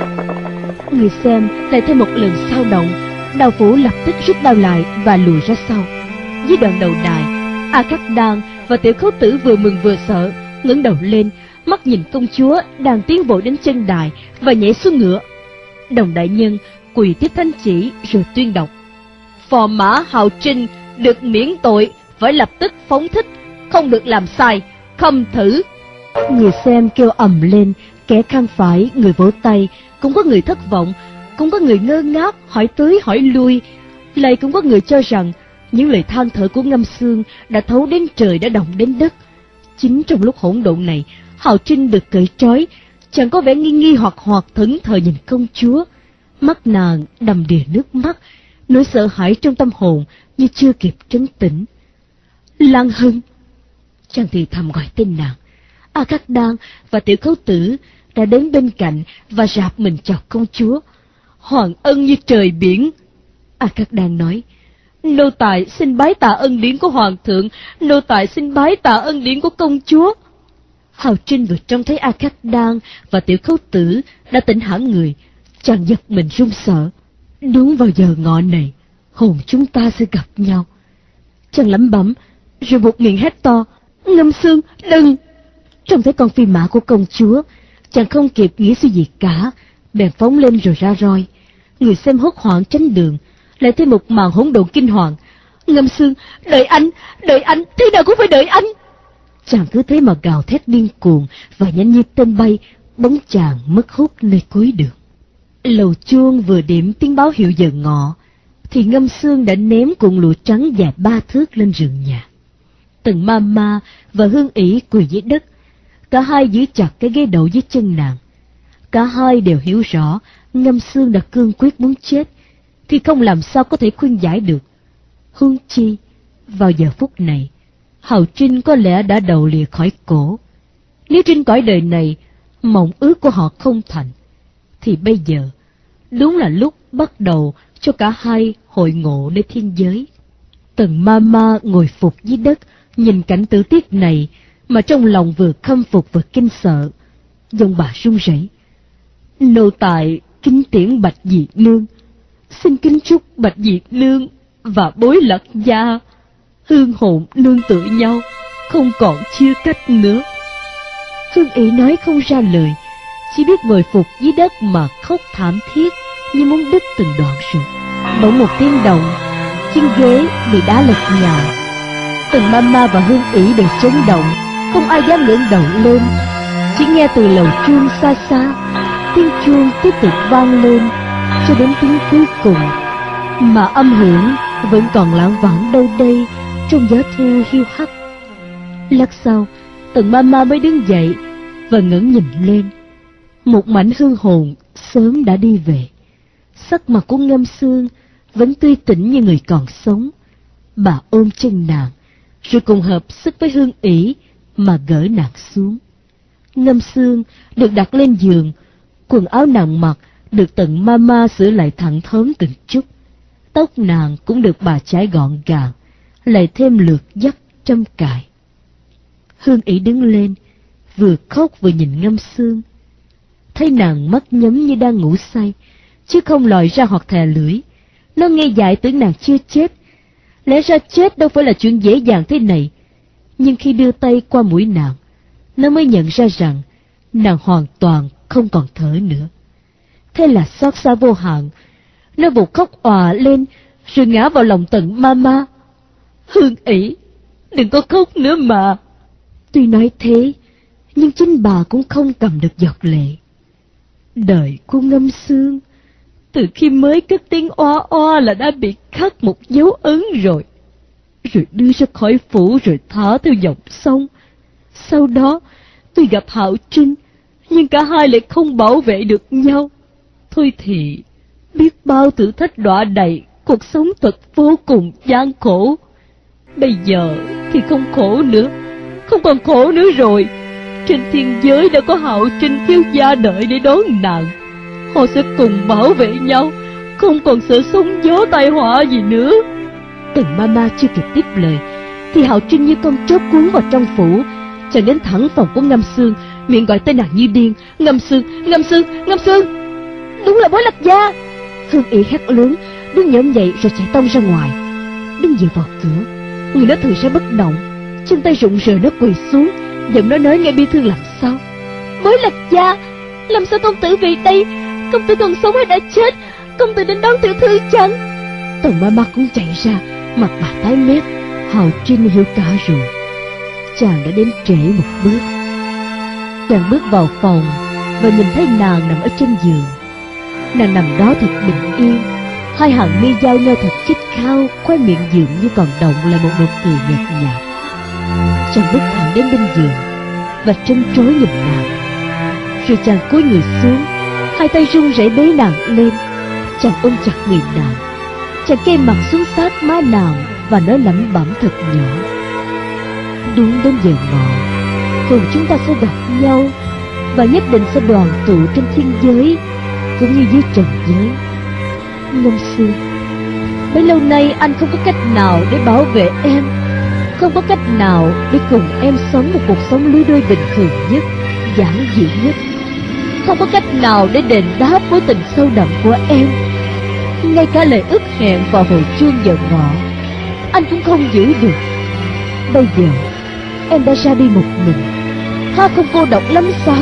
Người xem lại thêm một lần sao động. Đao phủ lập tức rút đao lại và lùi ra sau. Dưới đoạn đầu đài, A Cát Đan và Tiểu Khấu Tử vừa mừng vừa sợ, ngẩng đầu lên, mắt nhìn công chúa đang tiến vội đến chân đài và nhảy xuống ngựa. Đồng đại nhân quỳ tiếp thánh chỉ rồi tuyên đọc: phò mã Hạo Trinh được miễn tội, phải lập tức phóng thích, không được làm sai, khâm thử. Người xem kêu ầm lên, kẻ khen phải, người vỗ tay, cũng có người thất vọng, cũng có người ngơ ngác hỏi tới hỏi lui, lại cũng có người cho rằng những lời than thở của Ngâm Xương đã thấu đến trời, đã động đến đất. Chính trong lúc hỗn độn này, Hạo Trinh được cởi trói, chẳng có vẻ nghi nghi hoặc hoặc thẫn thờ nhìn công chúa. Mắt nàng đầm đìa nước mắt, nỗi sợ hãi trong tâm hồn như chưa kịp trấn tĩnh. Lan Hân! Chàng thì thầm gọi tên nàng. A Cát Đan và Tiểu Khấu Tử đã đến bên cạnh và rạp mình chào công chúa. Hoàng ân như trời biển. A Cát Đan nói: nô tài xin bái tạ ân điển của hoàng thượng, nô tài xin bái tạ ân điển của công chúa. Hạo Trinh vừa trông thấy A Cát Đan và Tiểu Khấu Tử đã tỉnh hẳn người, chàng giật mình run sợ. Đúng vào giờ ngọ này, hồn chúng ta sẽ gặp nhau. Chàng lẩm bẩm rồi buột miệng hét to: Ngâm Xương, đừng! Trông thấy con phi mã của công chúa, chàng không kịp nghĩ suy gì cả, bèn phóng lên rồi ra roi. Người xem hốt hoảng tránh đường, lại thêm một màn hỗn độn kinh hoàng. Ngâm Xương, đợi anh, đợi anh, thế nào cũng phải đợi anh! Chàng cứ thế mà gào thét điên cuồng và nhanh như tên bay, bóng chàng mất hút nơi cuối đường. Lầu chuông vừa điểm tiếng báo hiệu giờ ngọ, thì Ngâm Xương đã ném cuộn lụa trắng dài ba thước lên giường nhà. Tần Ma Ma và Hương ỷ quỳ dưới đất, cả hai giữ chặt cái ghế đậu dưới chân nàng. Cả hai đều hiểu rõ Ngâm Xương đã cương quyết muốn chết, thì không làm sao có thể khuyên giải được. Huống chi vào giờ phút này, Hạo Trinh có lẽ đã đầu lìa khỏi cổ. Nếu trên cõi đời này mộng ước của họ không thành, thì bây giờ đúng là lúc bắt đầu cho cả hai hội ngộ nơi thiên giới. Tần Ma Ma ngồi phục dưới đất, nhìn cảnh tử tiết này mà trong lòng vừa khâm phục vừa kinh sợ. Giọng bà run rẩy: nô tài kính tiễn Bạch Diệt Nương, xin kính chúc Bạch Diệt Nương và Bối Lạc gia hương hồn nương tựa nhau, không còn chia cách nữa. Hương ỷ nói không ra lời, chỉ biết ngồi phục dưới đất mà khóc thảm thiết như muốn đứt từng đoạn ruột. Bỗng một tiếng động, chiếc ghế bị đá lật nhào. Tần Ma Ma và Hương ỷ đều chấn động, không ai dám ngẩng đầu lên. Chỉ nghe từ lầu chuông xa xa, tiếng chuông tiếp tục vang lên cho đến tiếng cuối cùng, mà âm hưởng vẫn còn lãng vảng đâu đây trong gió thu hiu hắt. Lát sau, Tần Ma Ma mới đứng dậy và ngẩng nhìn lên. Một mảnh hương hồn sớm đã đi về. Sắc mặt của Ngâm Xương vẫn tươi tỉnh như người còn sống. Bà ôm chân nàng, rồi cùng hợp sức với Hương ỷ mà gỡ nàng xuống. Ngâm Xương được đặt lên giường, quần áo nàng mặc được Tần Ma Ma sửa lại thẳng thớm từng chút. Tóc nàng cũng được bà chải gọn gàng, lại thêm lượt dắt trăm cài. Hương ỷ đứng lên, vừa khóc vừa nhìn Ngâm Xương. Thấy nàng mắt nhắm như đang ngủ say, chứ không lòi ra hoặc thè lưỡi. Nó nghe dại tưởng nàng chưa chết. Lẽ ra chết đâu phải là chuyện dễ dàng thế này. Nhưng khi đưa tay qua mũi nàng, nó mới nhận ra rằng nàng hoàn toàn không còn thở nữa. Thế là xót xa vô hạn, nó vụt khóc òa lên rồi ngã vào lòng Tần Ma Ma. Hương ỷ, đừng có khóc nữa mà. Tuy nói thế, nhưng chính bà cũng không cầm được giọt lệ. Đời của Ngâm Xương Từ khi mới cất tiếng oa oa là đã bị khắc một dấu ấn rồi. Rồi đưa ra khỏi phủ rồi thả theo dòng sông. Sau đó tôi gặp Hạo Trinh, nhưng cả hai lại không bảo vệ được nhau. Thôi thì biết bao thử thách đọa đầy, cuộc sống thật vô cùng gian khổ. Bây giờ thì không khổ nữa, không còn khổ nữa rồi. Trên thiên giới đã có Hạo Trinh thiếu gia đợi để đón nàng. Họ sẽ cùng bảo vệ nhau, không còn sợ sóng gió tai họa gì nữa. Tần Mama chưa kịp tiếp lời thì Hạo Trinh như con chớp cuốn vào trong phủ. Chàng đến thẳng phòng của Ngâm Xương, miệng gọi tên nàng như điên: Ngâm Xương, Ngâm Xương, Ngâm Xương. Đúng là Bối Lạc Gia. Hương Ý hét lớn, đứng nhổm dậy rồi chạy tông ra ngoài. Đứng dựa vào cửa, người nó thực ra bất động, chân tay rụng rời nó quỳ xuống, giọng nó nói nghe bi thương làm sao: Bối Lạc Gia, làm sao công tử về đây? Công tử còn sống hay đã chết? Công tử đến đón tiểu thư chăng? Tần Mama cũng chạy ra, mặt bà tái mét. Hạo Trinh hiểu cả rồi, chàng đã đến trễ một bước. Chàng bước vào phòng và nhìn thấy nàng nằm ở trên giường. Nàng nằm đó thật bình yên, hai hàng mi giao nhau thật khít khao, khóe miệng dường như còn động lại một nụ cười nhợt nhạt. Chàng bước thẳng đến bên giường và trân trối nhìn nàng. Rồi chàng cúi người xuống, hai tay run rẩy bế nàng lên. Chàng ôm chặt người nàng, chàng kê mặt xuống sát má nàng và nói lẩm bẩm thật nhỏ: Đúng đến giờ ngọ, cùng chúng ta sẽ gặp nhau và nhất định sẽ đoàn tụ trên thiên giới cũng như dưới trần giới. Ngâm Xương, bấy lâu nay anh không có cách nào để bảo vệ em, không có cách nào để cùng em sống một cuộc sống lứa đôi bình thường nhất, giản dị nhất, không có cách nào để đền đáp với tình sâu đậm của em. Ngay cả lời ước hẹn vào hồi chuông giờ ngọ anh cũng không giữ được. Bây giờ em đã ra đi một mình, ha không cô độc lắm sao?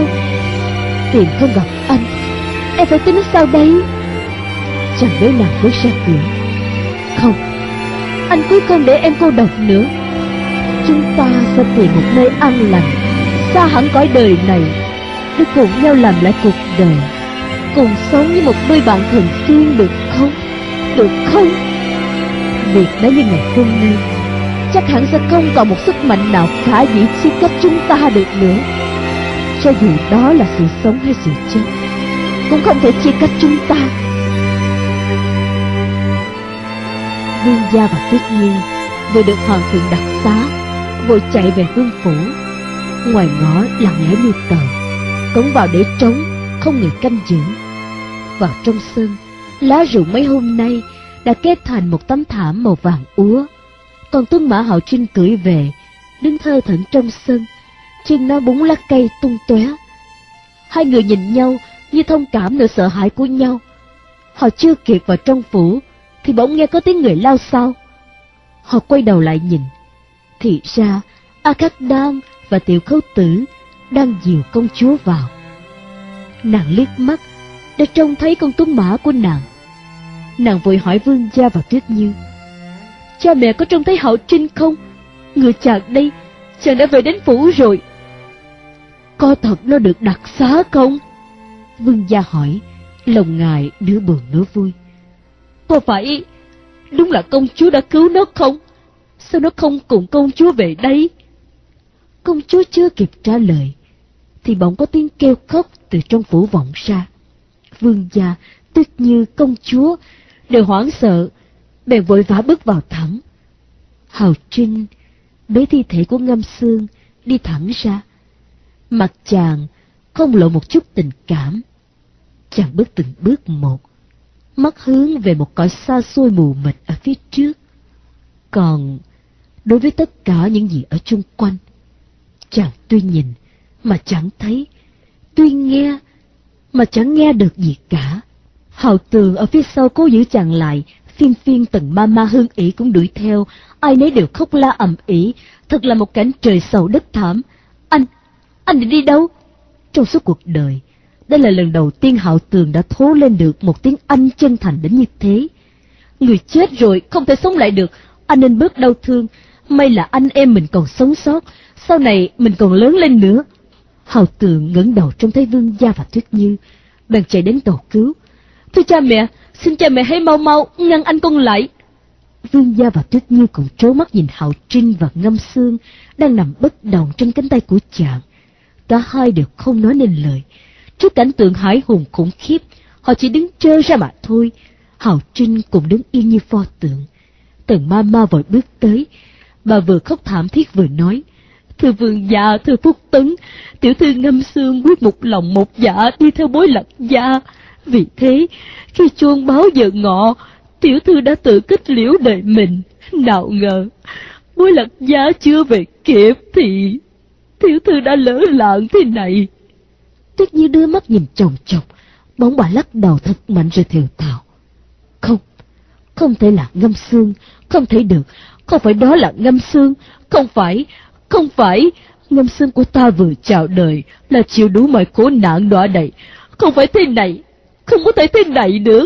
Tìm không gặp anh, em phải tính sao đây? Chàng bế nàng bước ra cửa. Không, anh quyết không để em cô độc nữa. Chúng ta sẽ tìm một nơi an lành, xa hẳn cõi đời này, để cùng nhau làm lại cuộc đời, cùng sống như một đôi bạn thường xuyên, được không? Được không? Việc đã như ngày hôm nay, chắc hẳn sẽ không còn một sức mạnh nào khả dĩ chia cách chúng ta được nữa. Cho dù đó là sự sống hay sự chết, cũng không thể chia cách chúng ta. Vương gia và Tuyết Nhiên vừa được hoàng thượng đặc xá, vội chạy về vương phủ. Ngoài ngõ lặng lẽ như tờ, cổng vào để trống, không người canh giữ. Vào trong sân, lá rụng mấy hôm nay đã kết thành một tấm thảm màu vàng úa. Còn tuân mã Hạo Trinh cưỡi về, đứng thơ thẩn trong sân, chân nó búng lá cây tung tóe. Hai người nhìn nhau như thông cảm nỗi sợ hãi của nhau. Họ chưa kịp vào trong phủ thì bỗng nghe có tiếng người lao xao. Họ quay đầu lại nhìn, thì ra A Khắc Đan và Tiểu Khấu Tử đang dìu công chúa vào. Nàng liếc mắt đã trông thấy con tuấn mã của nàng. Nàng vội hỏi Vương gia và Tuyết Như: Cha mẹ có trông thấy Hạo Trinh không? Người chàng đây, chàng đã về đến phủ rồi. Có thật nó được đặc xá không? Vương gia hỏi, lòng ngài nửa buồn nửa vui. Có phải đúng là công chúa đã cứu nó không? Sao nó không cùng công chúa về đây? Công chúa chưa kịp trả lời thì bỗng có tiếng kêu khóc từ trong phủ vọng ra. Vương gia, Tuyết Như, công chúa đều hoảng sợ, bèn vội vã bước vào thẳng. Hạo Trinh bế thi thể của Ngâm Xương đi thẳng ra. Mặt chàng không lộ một chút tình cảm. Chàng bước từng bước một, mắt hướng về một cõi xa xôi mù mịt ở phía trước. Còn đối với tất cả những gì ở chung quanh, chàng tuy nhìn mà chẳng thấy, tuy nghe mà chẳng nghe được gì cả. Hào Tường ở phía sau cố giữ chàng lại, phiên phiên Tần Mama Hương Ỷ cũng đuổi theo, ai nấy đều khóc la ầm ĩ, thật là một cảnh trời sầu đất thảm. Anh, anh định đi đâu? Trong suốt cuộc đời, đây là lần đầu tiên Hạo Tường đã thốt lên được một tiếng anh chân thành đến như thế. Người chết rồi không thể sống lại được, anh nên bớt đau thương. May là anh em mình còn sống sót, sau này mình còn lớn lên nữa. Hạo Tường ngẩng đầu trông thấy Vương gia và Tuyết Như, bèn chạy đến cầu cứu. Thưa cha mẹ, xin cha mẹ hãy mau mau ngăn anh con lại. Vương Gia và Tuyết Như cùng trố mắt nhìn Hạo Trinh và Ngâm Xương đang nằm bất động trên cánh tay của chàng. Cả hai đều không nói nên lời. Trước cảnh tượng hãi hùng khủng khiếp, họ chỉ đứng trơ ra mà thôi. Hạo Trinh cũng đứng yên như pho tượng. Tần ma ma vội bước tới. Bà vừa khóc thảm thiết vừa nói: Thưa vương gia, thưa Phúc Tấn, tiểu thư Ngâm Xương quyết một lòng một dạ đi theo Bối Lạc gia. Vì thế, khi chuông báo giờ ngọ, tiểu thư đã tự kết liễu đời mình. Nào ngờ, Bối Lạc gia chưa về kịp thì tiểu thư đã lỡ làng thế này. Tuyết Như đưa mắt nhìn chồng chồng, bỗng bà lắc đầu thật mạnh rồi thều thào: Không, không thể là Ngâm Xương, không thể được, không phải đó là Ngâm Xương, không phải, không phải. Ngâm Xương của ta vừa chào đời là chịu đủ mọi khổ nạn đọa đầy, không phải thế này, không có thể thế này được.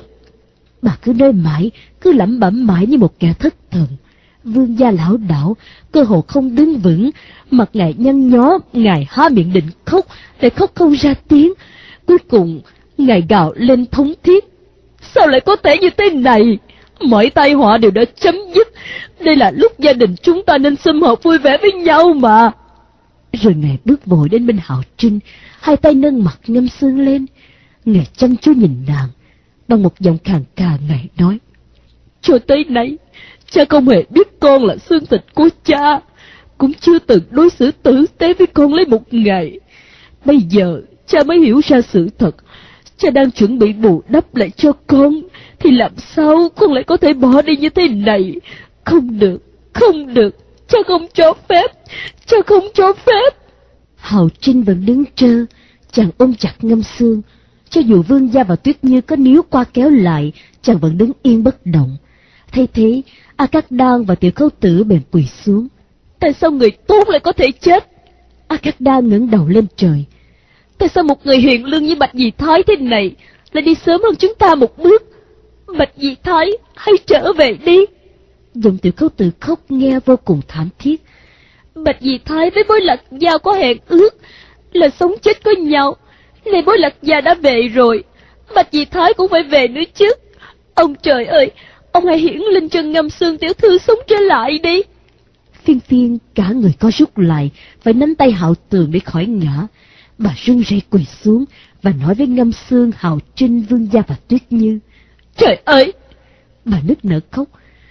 Bà cứ nói mãi, cứ lẩm bẩm mãi như một kẻ thất thần. Vương Gia lão đảo, cơ hồ không đứng vững, mặt ngài nhăn nhó, ngài há miệng định khóc, lại khóc không ra tiếng. Cuối cùng, ngài gào lên thống thiết: Sao lại có thể như thế này? Mọi tai họa đều đã chấm dứt. Đây là lúc gia đình chúng ta nên sum họp vui vẻ với nhau mà. Rồi ngài bước vội đến bên Hạo Trinh, hai tay nâng mặt Ngâm Xương lên. Ngài chăm chú nhìn nàng, bằng một giọng khàn khàn ngài nói: Cho tới nay, cha không hề biết con là xương thịt của cha, cũng chưa từng đối xử tử tế với con lấy một ngày. Bây giờ cha mới hiểu ra sự thật. Cha đang chuẩn bị bù đắp lại cho con, thì làm sao con lại có thể bỏ đi như thế này? Không được, không được, cha không cho phép, cha không cho phép. Hạo Trinh vẫn đứng trơ, chàng ôm chặt Ngâm Xương. Cho dù Vương Gia và Tuyết Như có níu qua kéo lại, chàng vẫn đứng yên bất động. Thay thế, A Cát Đan và Tiểu Khâu Tử bèn quỳ xuống. Tại sao người tốt lại có thể chết? A Cát Đan ngẩng đầu lên trời. Tại sao một người hiền lương như Bạch Dì Thái thế này lại đi sớm hơn chúng ta một bước? Bạch Dì Thái, hãy trở về đi. Giọng Tiểu Khâu Tử khóc nghe vô cùng thảm thiết. Bạch Dì Thái với Bối Lạc gia có hẹn ước là sống chết có nhau. Này Bối Lạc gia đã về rồi, Bạch Dì Thái cũng phải về nữa chứ. Ông trời ơi, ông hãy hiển linh cho Ngâm Xương tiểu thư sống trở lại đi. Phiên Phiên cả người co rút lại, phải nắm tay Hạo Tường để khỏi ngã. Bà run rẩy quỳ xuống và nói với Ngâm Xương, Hạo Trinh, Vương Gia và Tuyết Như: Trời ơi! Bà nức nở khóc.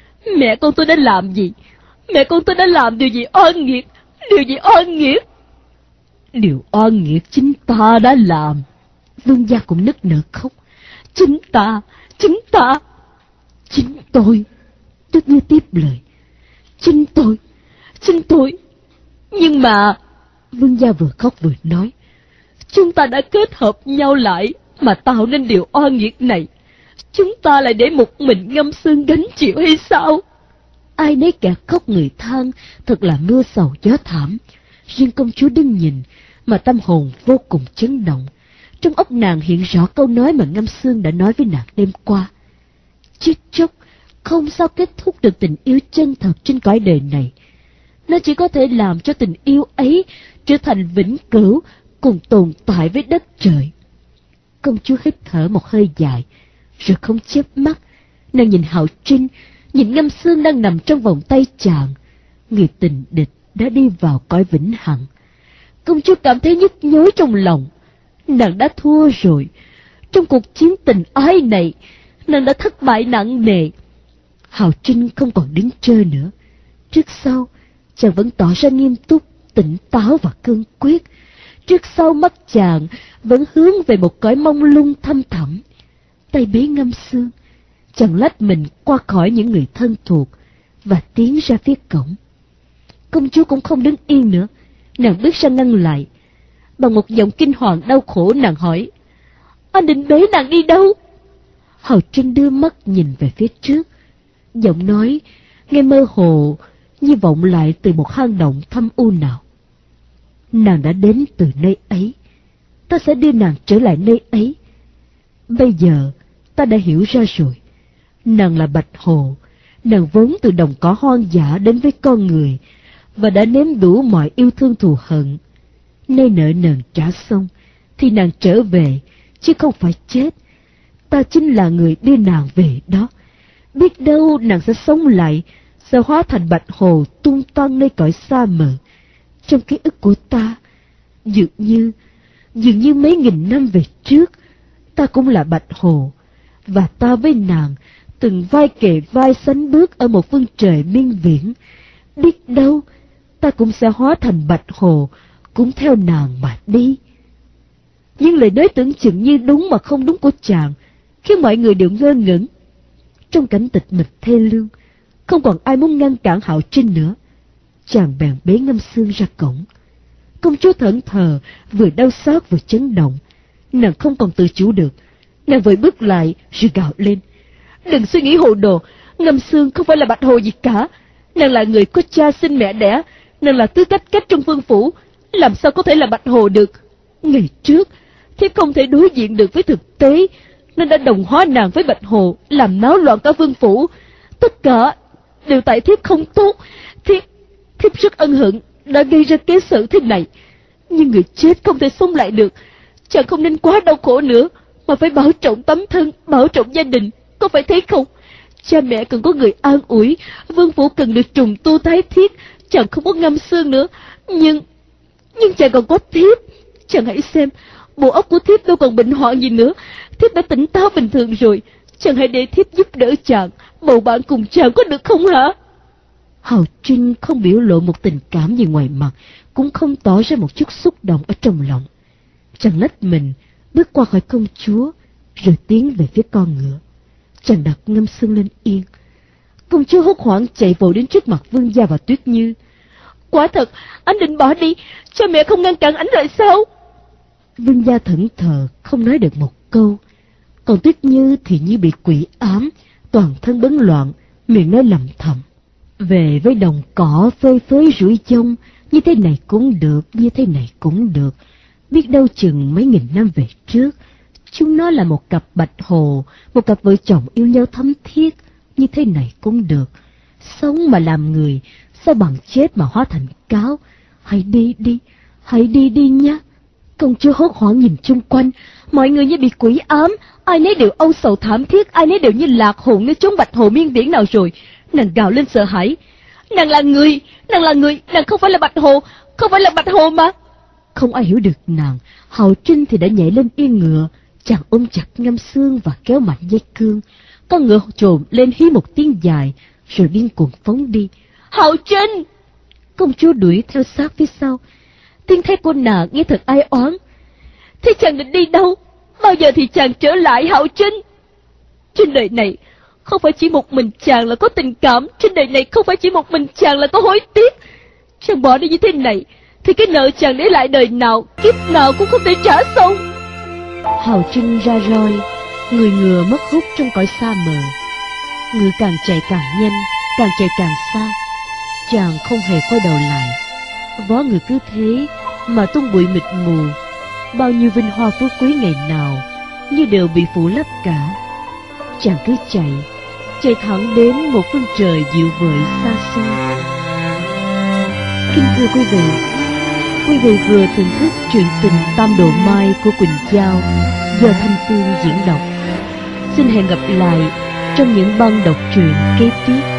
Mẹ con tôi đã làm gì? Mẹ con tôi đã làm điều gì oan nghiệt? Điều gì oan nghiệt? Điều oan nghiệt chính ta đã làm. Vương Gia cũng nức nở khóc. Chính ta, chính ta, chính tôi. Tuyết Như tiếp lời: Chính tôi, chính tôi. Nhưng mà... Vương Gia vừa khóc vừa nói: Chúng ta đã kết hợp nhau lại mà tạo nên điều oan nghiệt này. Chúng ta lại để một mình Ngâm Xương gánh chịu hay sao? Ai nấy cả khóc người than, thật là mưa sầu gió thảm. Riêng công chúa đứng nhìn mà tâm hồn vô cùng chấn động. Trong óc nàng hiện rõ câu nói mà Ngâm Xương đã nói với nàng đêm qua: Chết chóc không sao kết thúc được tình yêu chân thật trên cõi đời này. Nó chỉ có thể làm cho tình yêu ấy trở thành vĩnh cửu, cùng tồn tại với đất trời. Công chúa hít thở một hơi dài, rồi không chớp mắt, nàng nhìn Hạo Trinh, nhìn Ngâm Xương đang nằm trong vòng tay chàng. Người tình địch đã đi vào cõi vĩnh hằng. Công chúa cảm thấy nhức nhối trong lòng. Nàng đã thua rồi. Trong cuộc chiến tình ái này, nàng đã thất bại nặng nề. Hạo Trinh không còn đứng trơ nữa. Trước sau, chàng vẫn tỏ ra nghiêm túc, tỉnh táo và cương quyết. Trước sau mắt chàng vẫn hướng về một cõi mông lung thăm thẳm. Tay bế Ngâm Xương, chàng lách mình qua khỏi những người thân thuộc và tiến ra phía cổng. Công chúa cũng không đứng yên nữa, nàng bước ra ngăn lại. Bằng một giọng kinh hoàng đau khổ nàng hỏi: Anh định bế nàng đi đâu? Hạo Trinh đưa mắt nhìn về phía trước. Giọng nói nghe mơ hồ như vọng lại từ một hang động thâm u nào. Nàng đã đến từ nơi ấy, ta sẽ đưa nàng trở lại nơi ấy. Bây giờ ta đã hiểu ra rồi. Nàng là Bạch Hồ, nàng vốn từ đồng cỏ hoang dã đến với con người, và đã nếm đủ mọi yêu thương thù hận. Nay nợ nần trả xong, thì nàng trở về, chứ không phải chết. ta chính là người đưa nàng về đó. Biết đâu nàng sẽ sống lại, sẽ hóa thành bạch hồ tung tăng nơi cõi xa mờ. Trong ký ức của ta, dường như, dường như mấy nghìn năm về trước, ta cũng là bạch hồ, và ta với nàng từng vai kề vai sánh bước ở một phương trời miên viễn. Biết đâu, ta cũng sẽ hóa thành bạch hồ, cũng theo nàng mà đi. Nhưng lời nói tưởng chừng như đúng mà không đúng của chàng, khiến mọi người đều ngơ ngẩn. Trong cảnh tịch mịch thê lương, không còn ai muốn ngăn cản Hạo Trinh nữa. Chàng bèn bế Ngâm Xương ra cổng. Công chúa thẫn thờ, vừa đau xót vừa chấn động. Nàng không còn tự chủ được. Nàng vội bước lại rồi gào lên: "Đừng suy nghĩ hồ đồ, Ngâm Xương không phải là bạch hồ gì cả. Nàng là người có cha sinh mẹ đẻ, nàng là tứ cách cách trong vương phủ, làm sao có thể là bạch hồ được? Ngày trước, thiếp không thể đối diện được với thực tế, nên đã đồng hóa nàng với bạch hồ, làm náo loạn cả vương phủ. Tất cả đều tại thiếp không tốt. Thiếp, thiếp rất ân hận đã gây ra kế sự thế này. Nhưng người chết không thể sống lại được. Chàng không nên quá đau khổ nữa, mà phải bảo trọng tấm thân, bảo trọng gia đình, có phải thế không? Cha mẹ cần có người an ủi, vương phủ cần được trùng tu tái thiết. Chàng không có Ngâm Xương nữa, nhưng nhưng chàng còn có thiếp. Chàng hãy xem, bộ óc của thiếp đâu còn bệnh hoạn gì nữa. Thiếp đã tỉnh táo bình thường rồi. Chàng hãy để thiếp giúp đỡ chàng, bầu bạn cùng chàng có được không hả?" Hạo Trinh không biểu lộ một tình cảm gì ngoài mặt, cũng không tỏ ra một chút xúc động ở trong lòng. Chàng lách mình bước qua khỏi công chúa, rồi tiến về phía con ngựa. Chàng đặt Ngâm Xương lên yên. Công chúa hốt hoảng chạy vội đến trước mặt Vương gia và Tuyết Như. "Quả thật, anh định bỏ đi, cha mẹ không ngăn cản anh lại sao?" Vương gia thẫn thờ không nói được một câu. Còn Tuyết Như thì như bị quỷ ám, toàn thân bấn loạn, miệng nói lầm thầm: "Về với đồng cỏ phơi phới rủi dông, như thế này cũng được, như thế này cũng được. Biết đâu chừng mấy nghìn năm về trước, chúng nó là một cặp bạch hồ, một cặp vợ chồng yêu nhau thấm thiết, như thế này cũng được. Sống mà làm người, sao bằng chết mà hóa thành cáo. Hãy đi đi, hãy đi đi nhé." Công chúa hốt hoảng nhìn chung quanh, mọi người như bị quỷ ám, ai nấy đều âu sầu thảm thiết, ai nấy đều như lạc hồn nơi chốn bạch hồ miên viễn nào rồi. Nàng gào lên sợ hãi: "Nàng là người, nàng là người, nàng không phải là bạch hồ, không phải là bạch hồ mà." Không ai hiểu được nàng. Hạo Trinh thì đã nhảy lên yên ngựa, chàng ôm chặt Ngâm Xương và kéo mạnh dây cương. Con ngựa trồm lên hí một tiếng dài, rồi điên cuồng phóng đi. "Hạo Trinh!" Công chúa đuổi theo sát phía sau. Tiếng thét của nàng nghe thật ai oán. "Thế chàng định đi đâu? Bao giờ thì chàng trở lại, Hạo Trinh? Trên đời này không phải chỉ một mình chàng là có tình cảm, trên đời này không phải chỉ một mình chàng là có hối tiếc. Chàng bỏ đi như thế này thì cái nợ chàng để lại đời nào, kiếp nào cũng không thể trả xong." Hạo Trinh ra roi, người ngựa mất hút trong cõi xa mờ. Ngựa càng chạy càng nhanh, càng chạy càng xa. Chàng không hề quay đầu lại. Vó ngựa cứ thế mà tung bụi mịt mù. Bao nhiêu vinh hoa phú quý ngày nào như đều bị phủ lấp cả. Chàng cứ chạy, chạy thẳng đến một phương trời dịu vợi xa xôi. Kính thưa quý vị, quý vị vừa thưởng thức truyện tình Tam Độ Mai của Quỳnh Giao do Thanh Phương diễn đọc. Xin hẹn gặp lại trong những băng đọc truyện kế tiếp.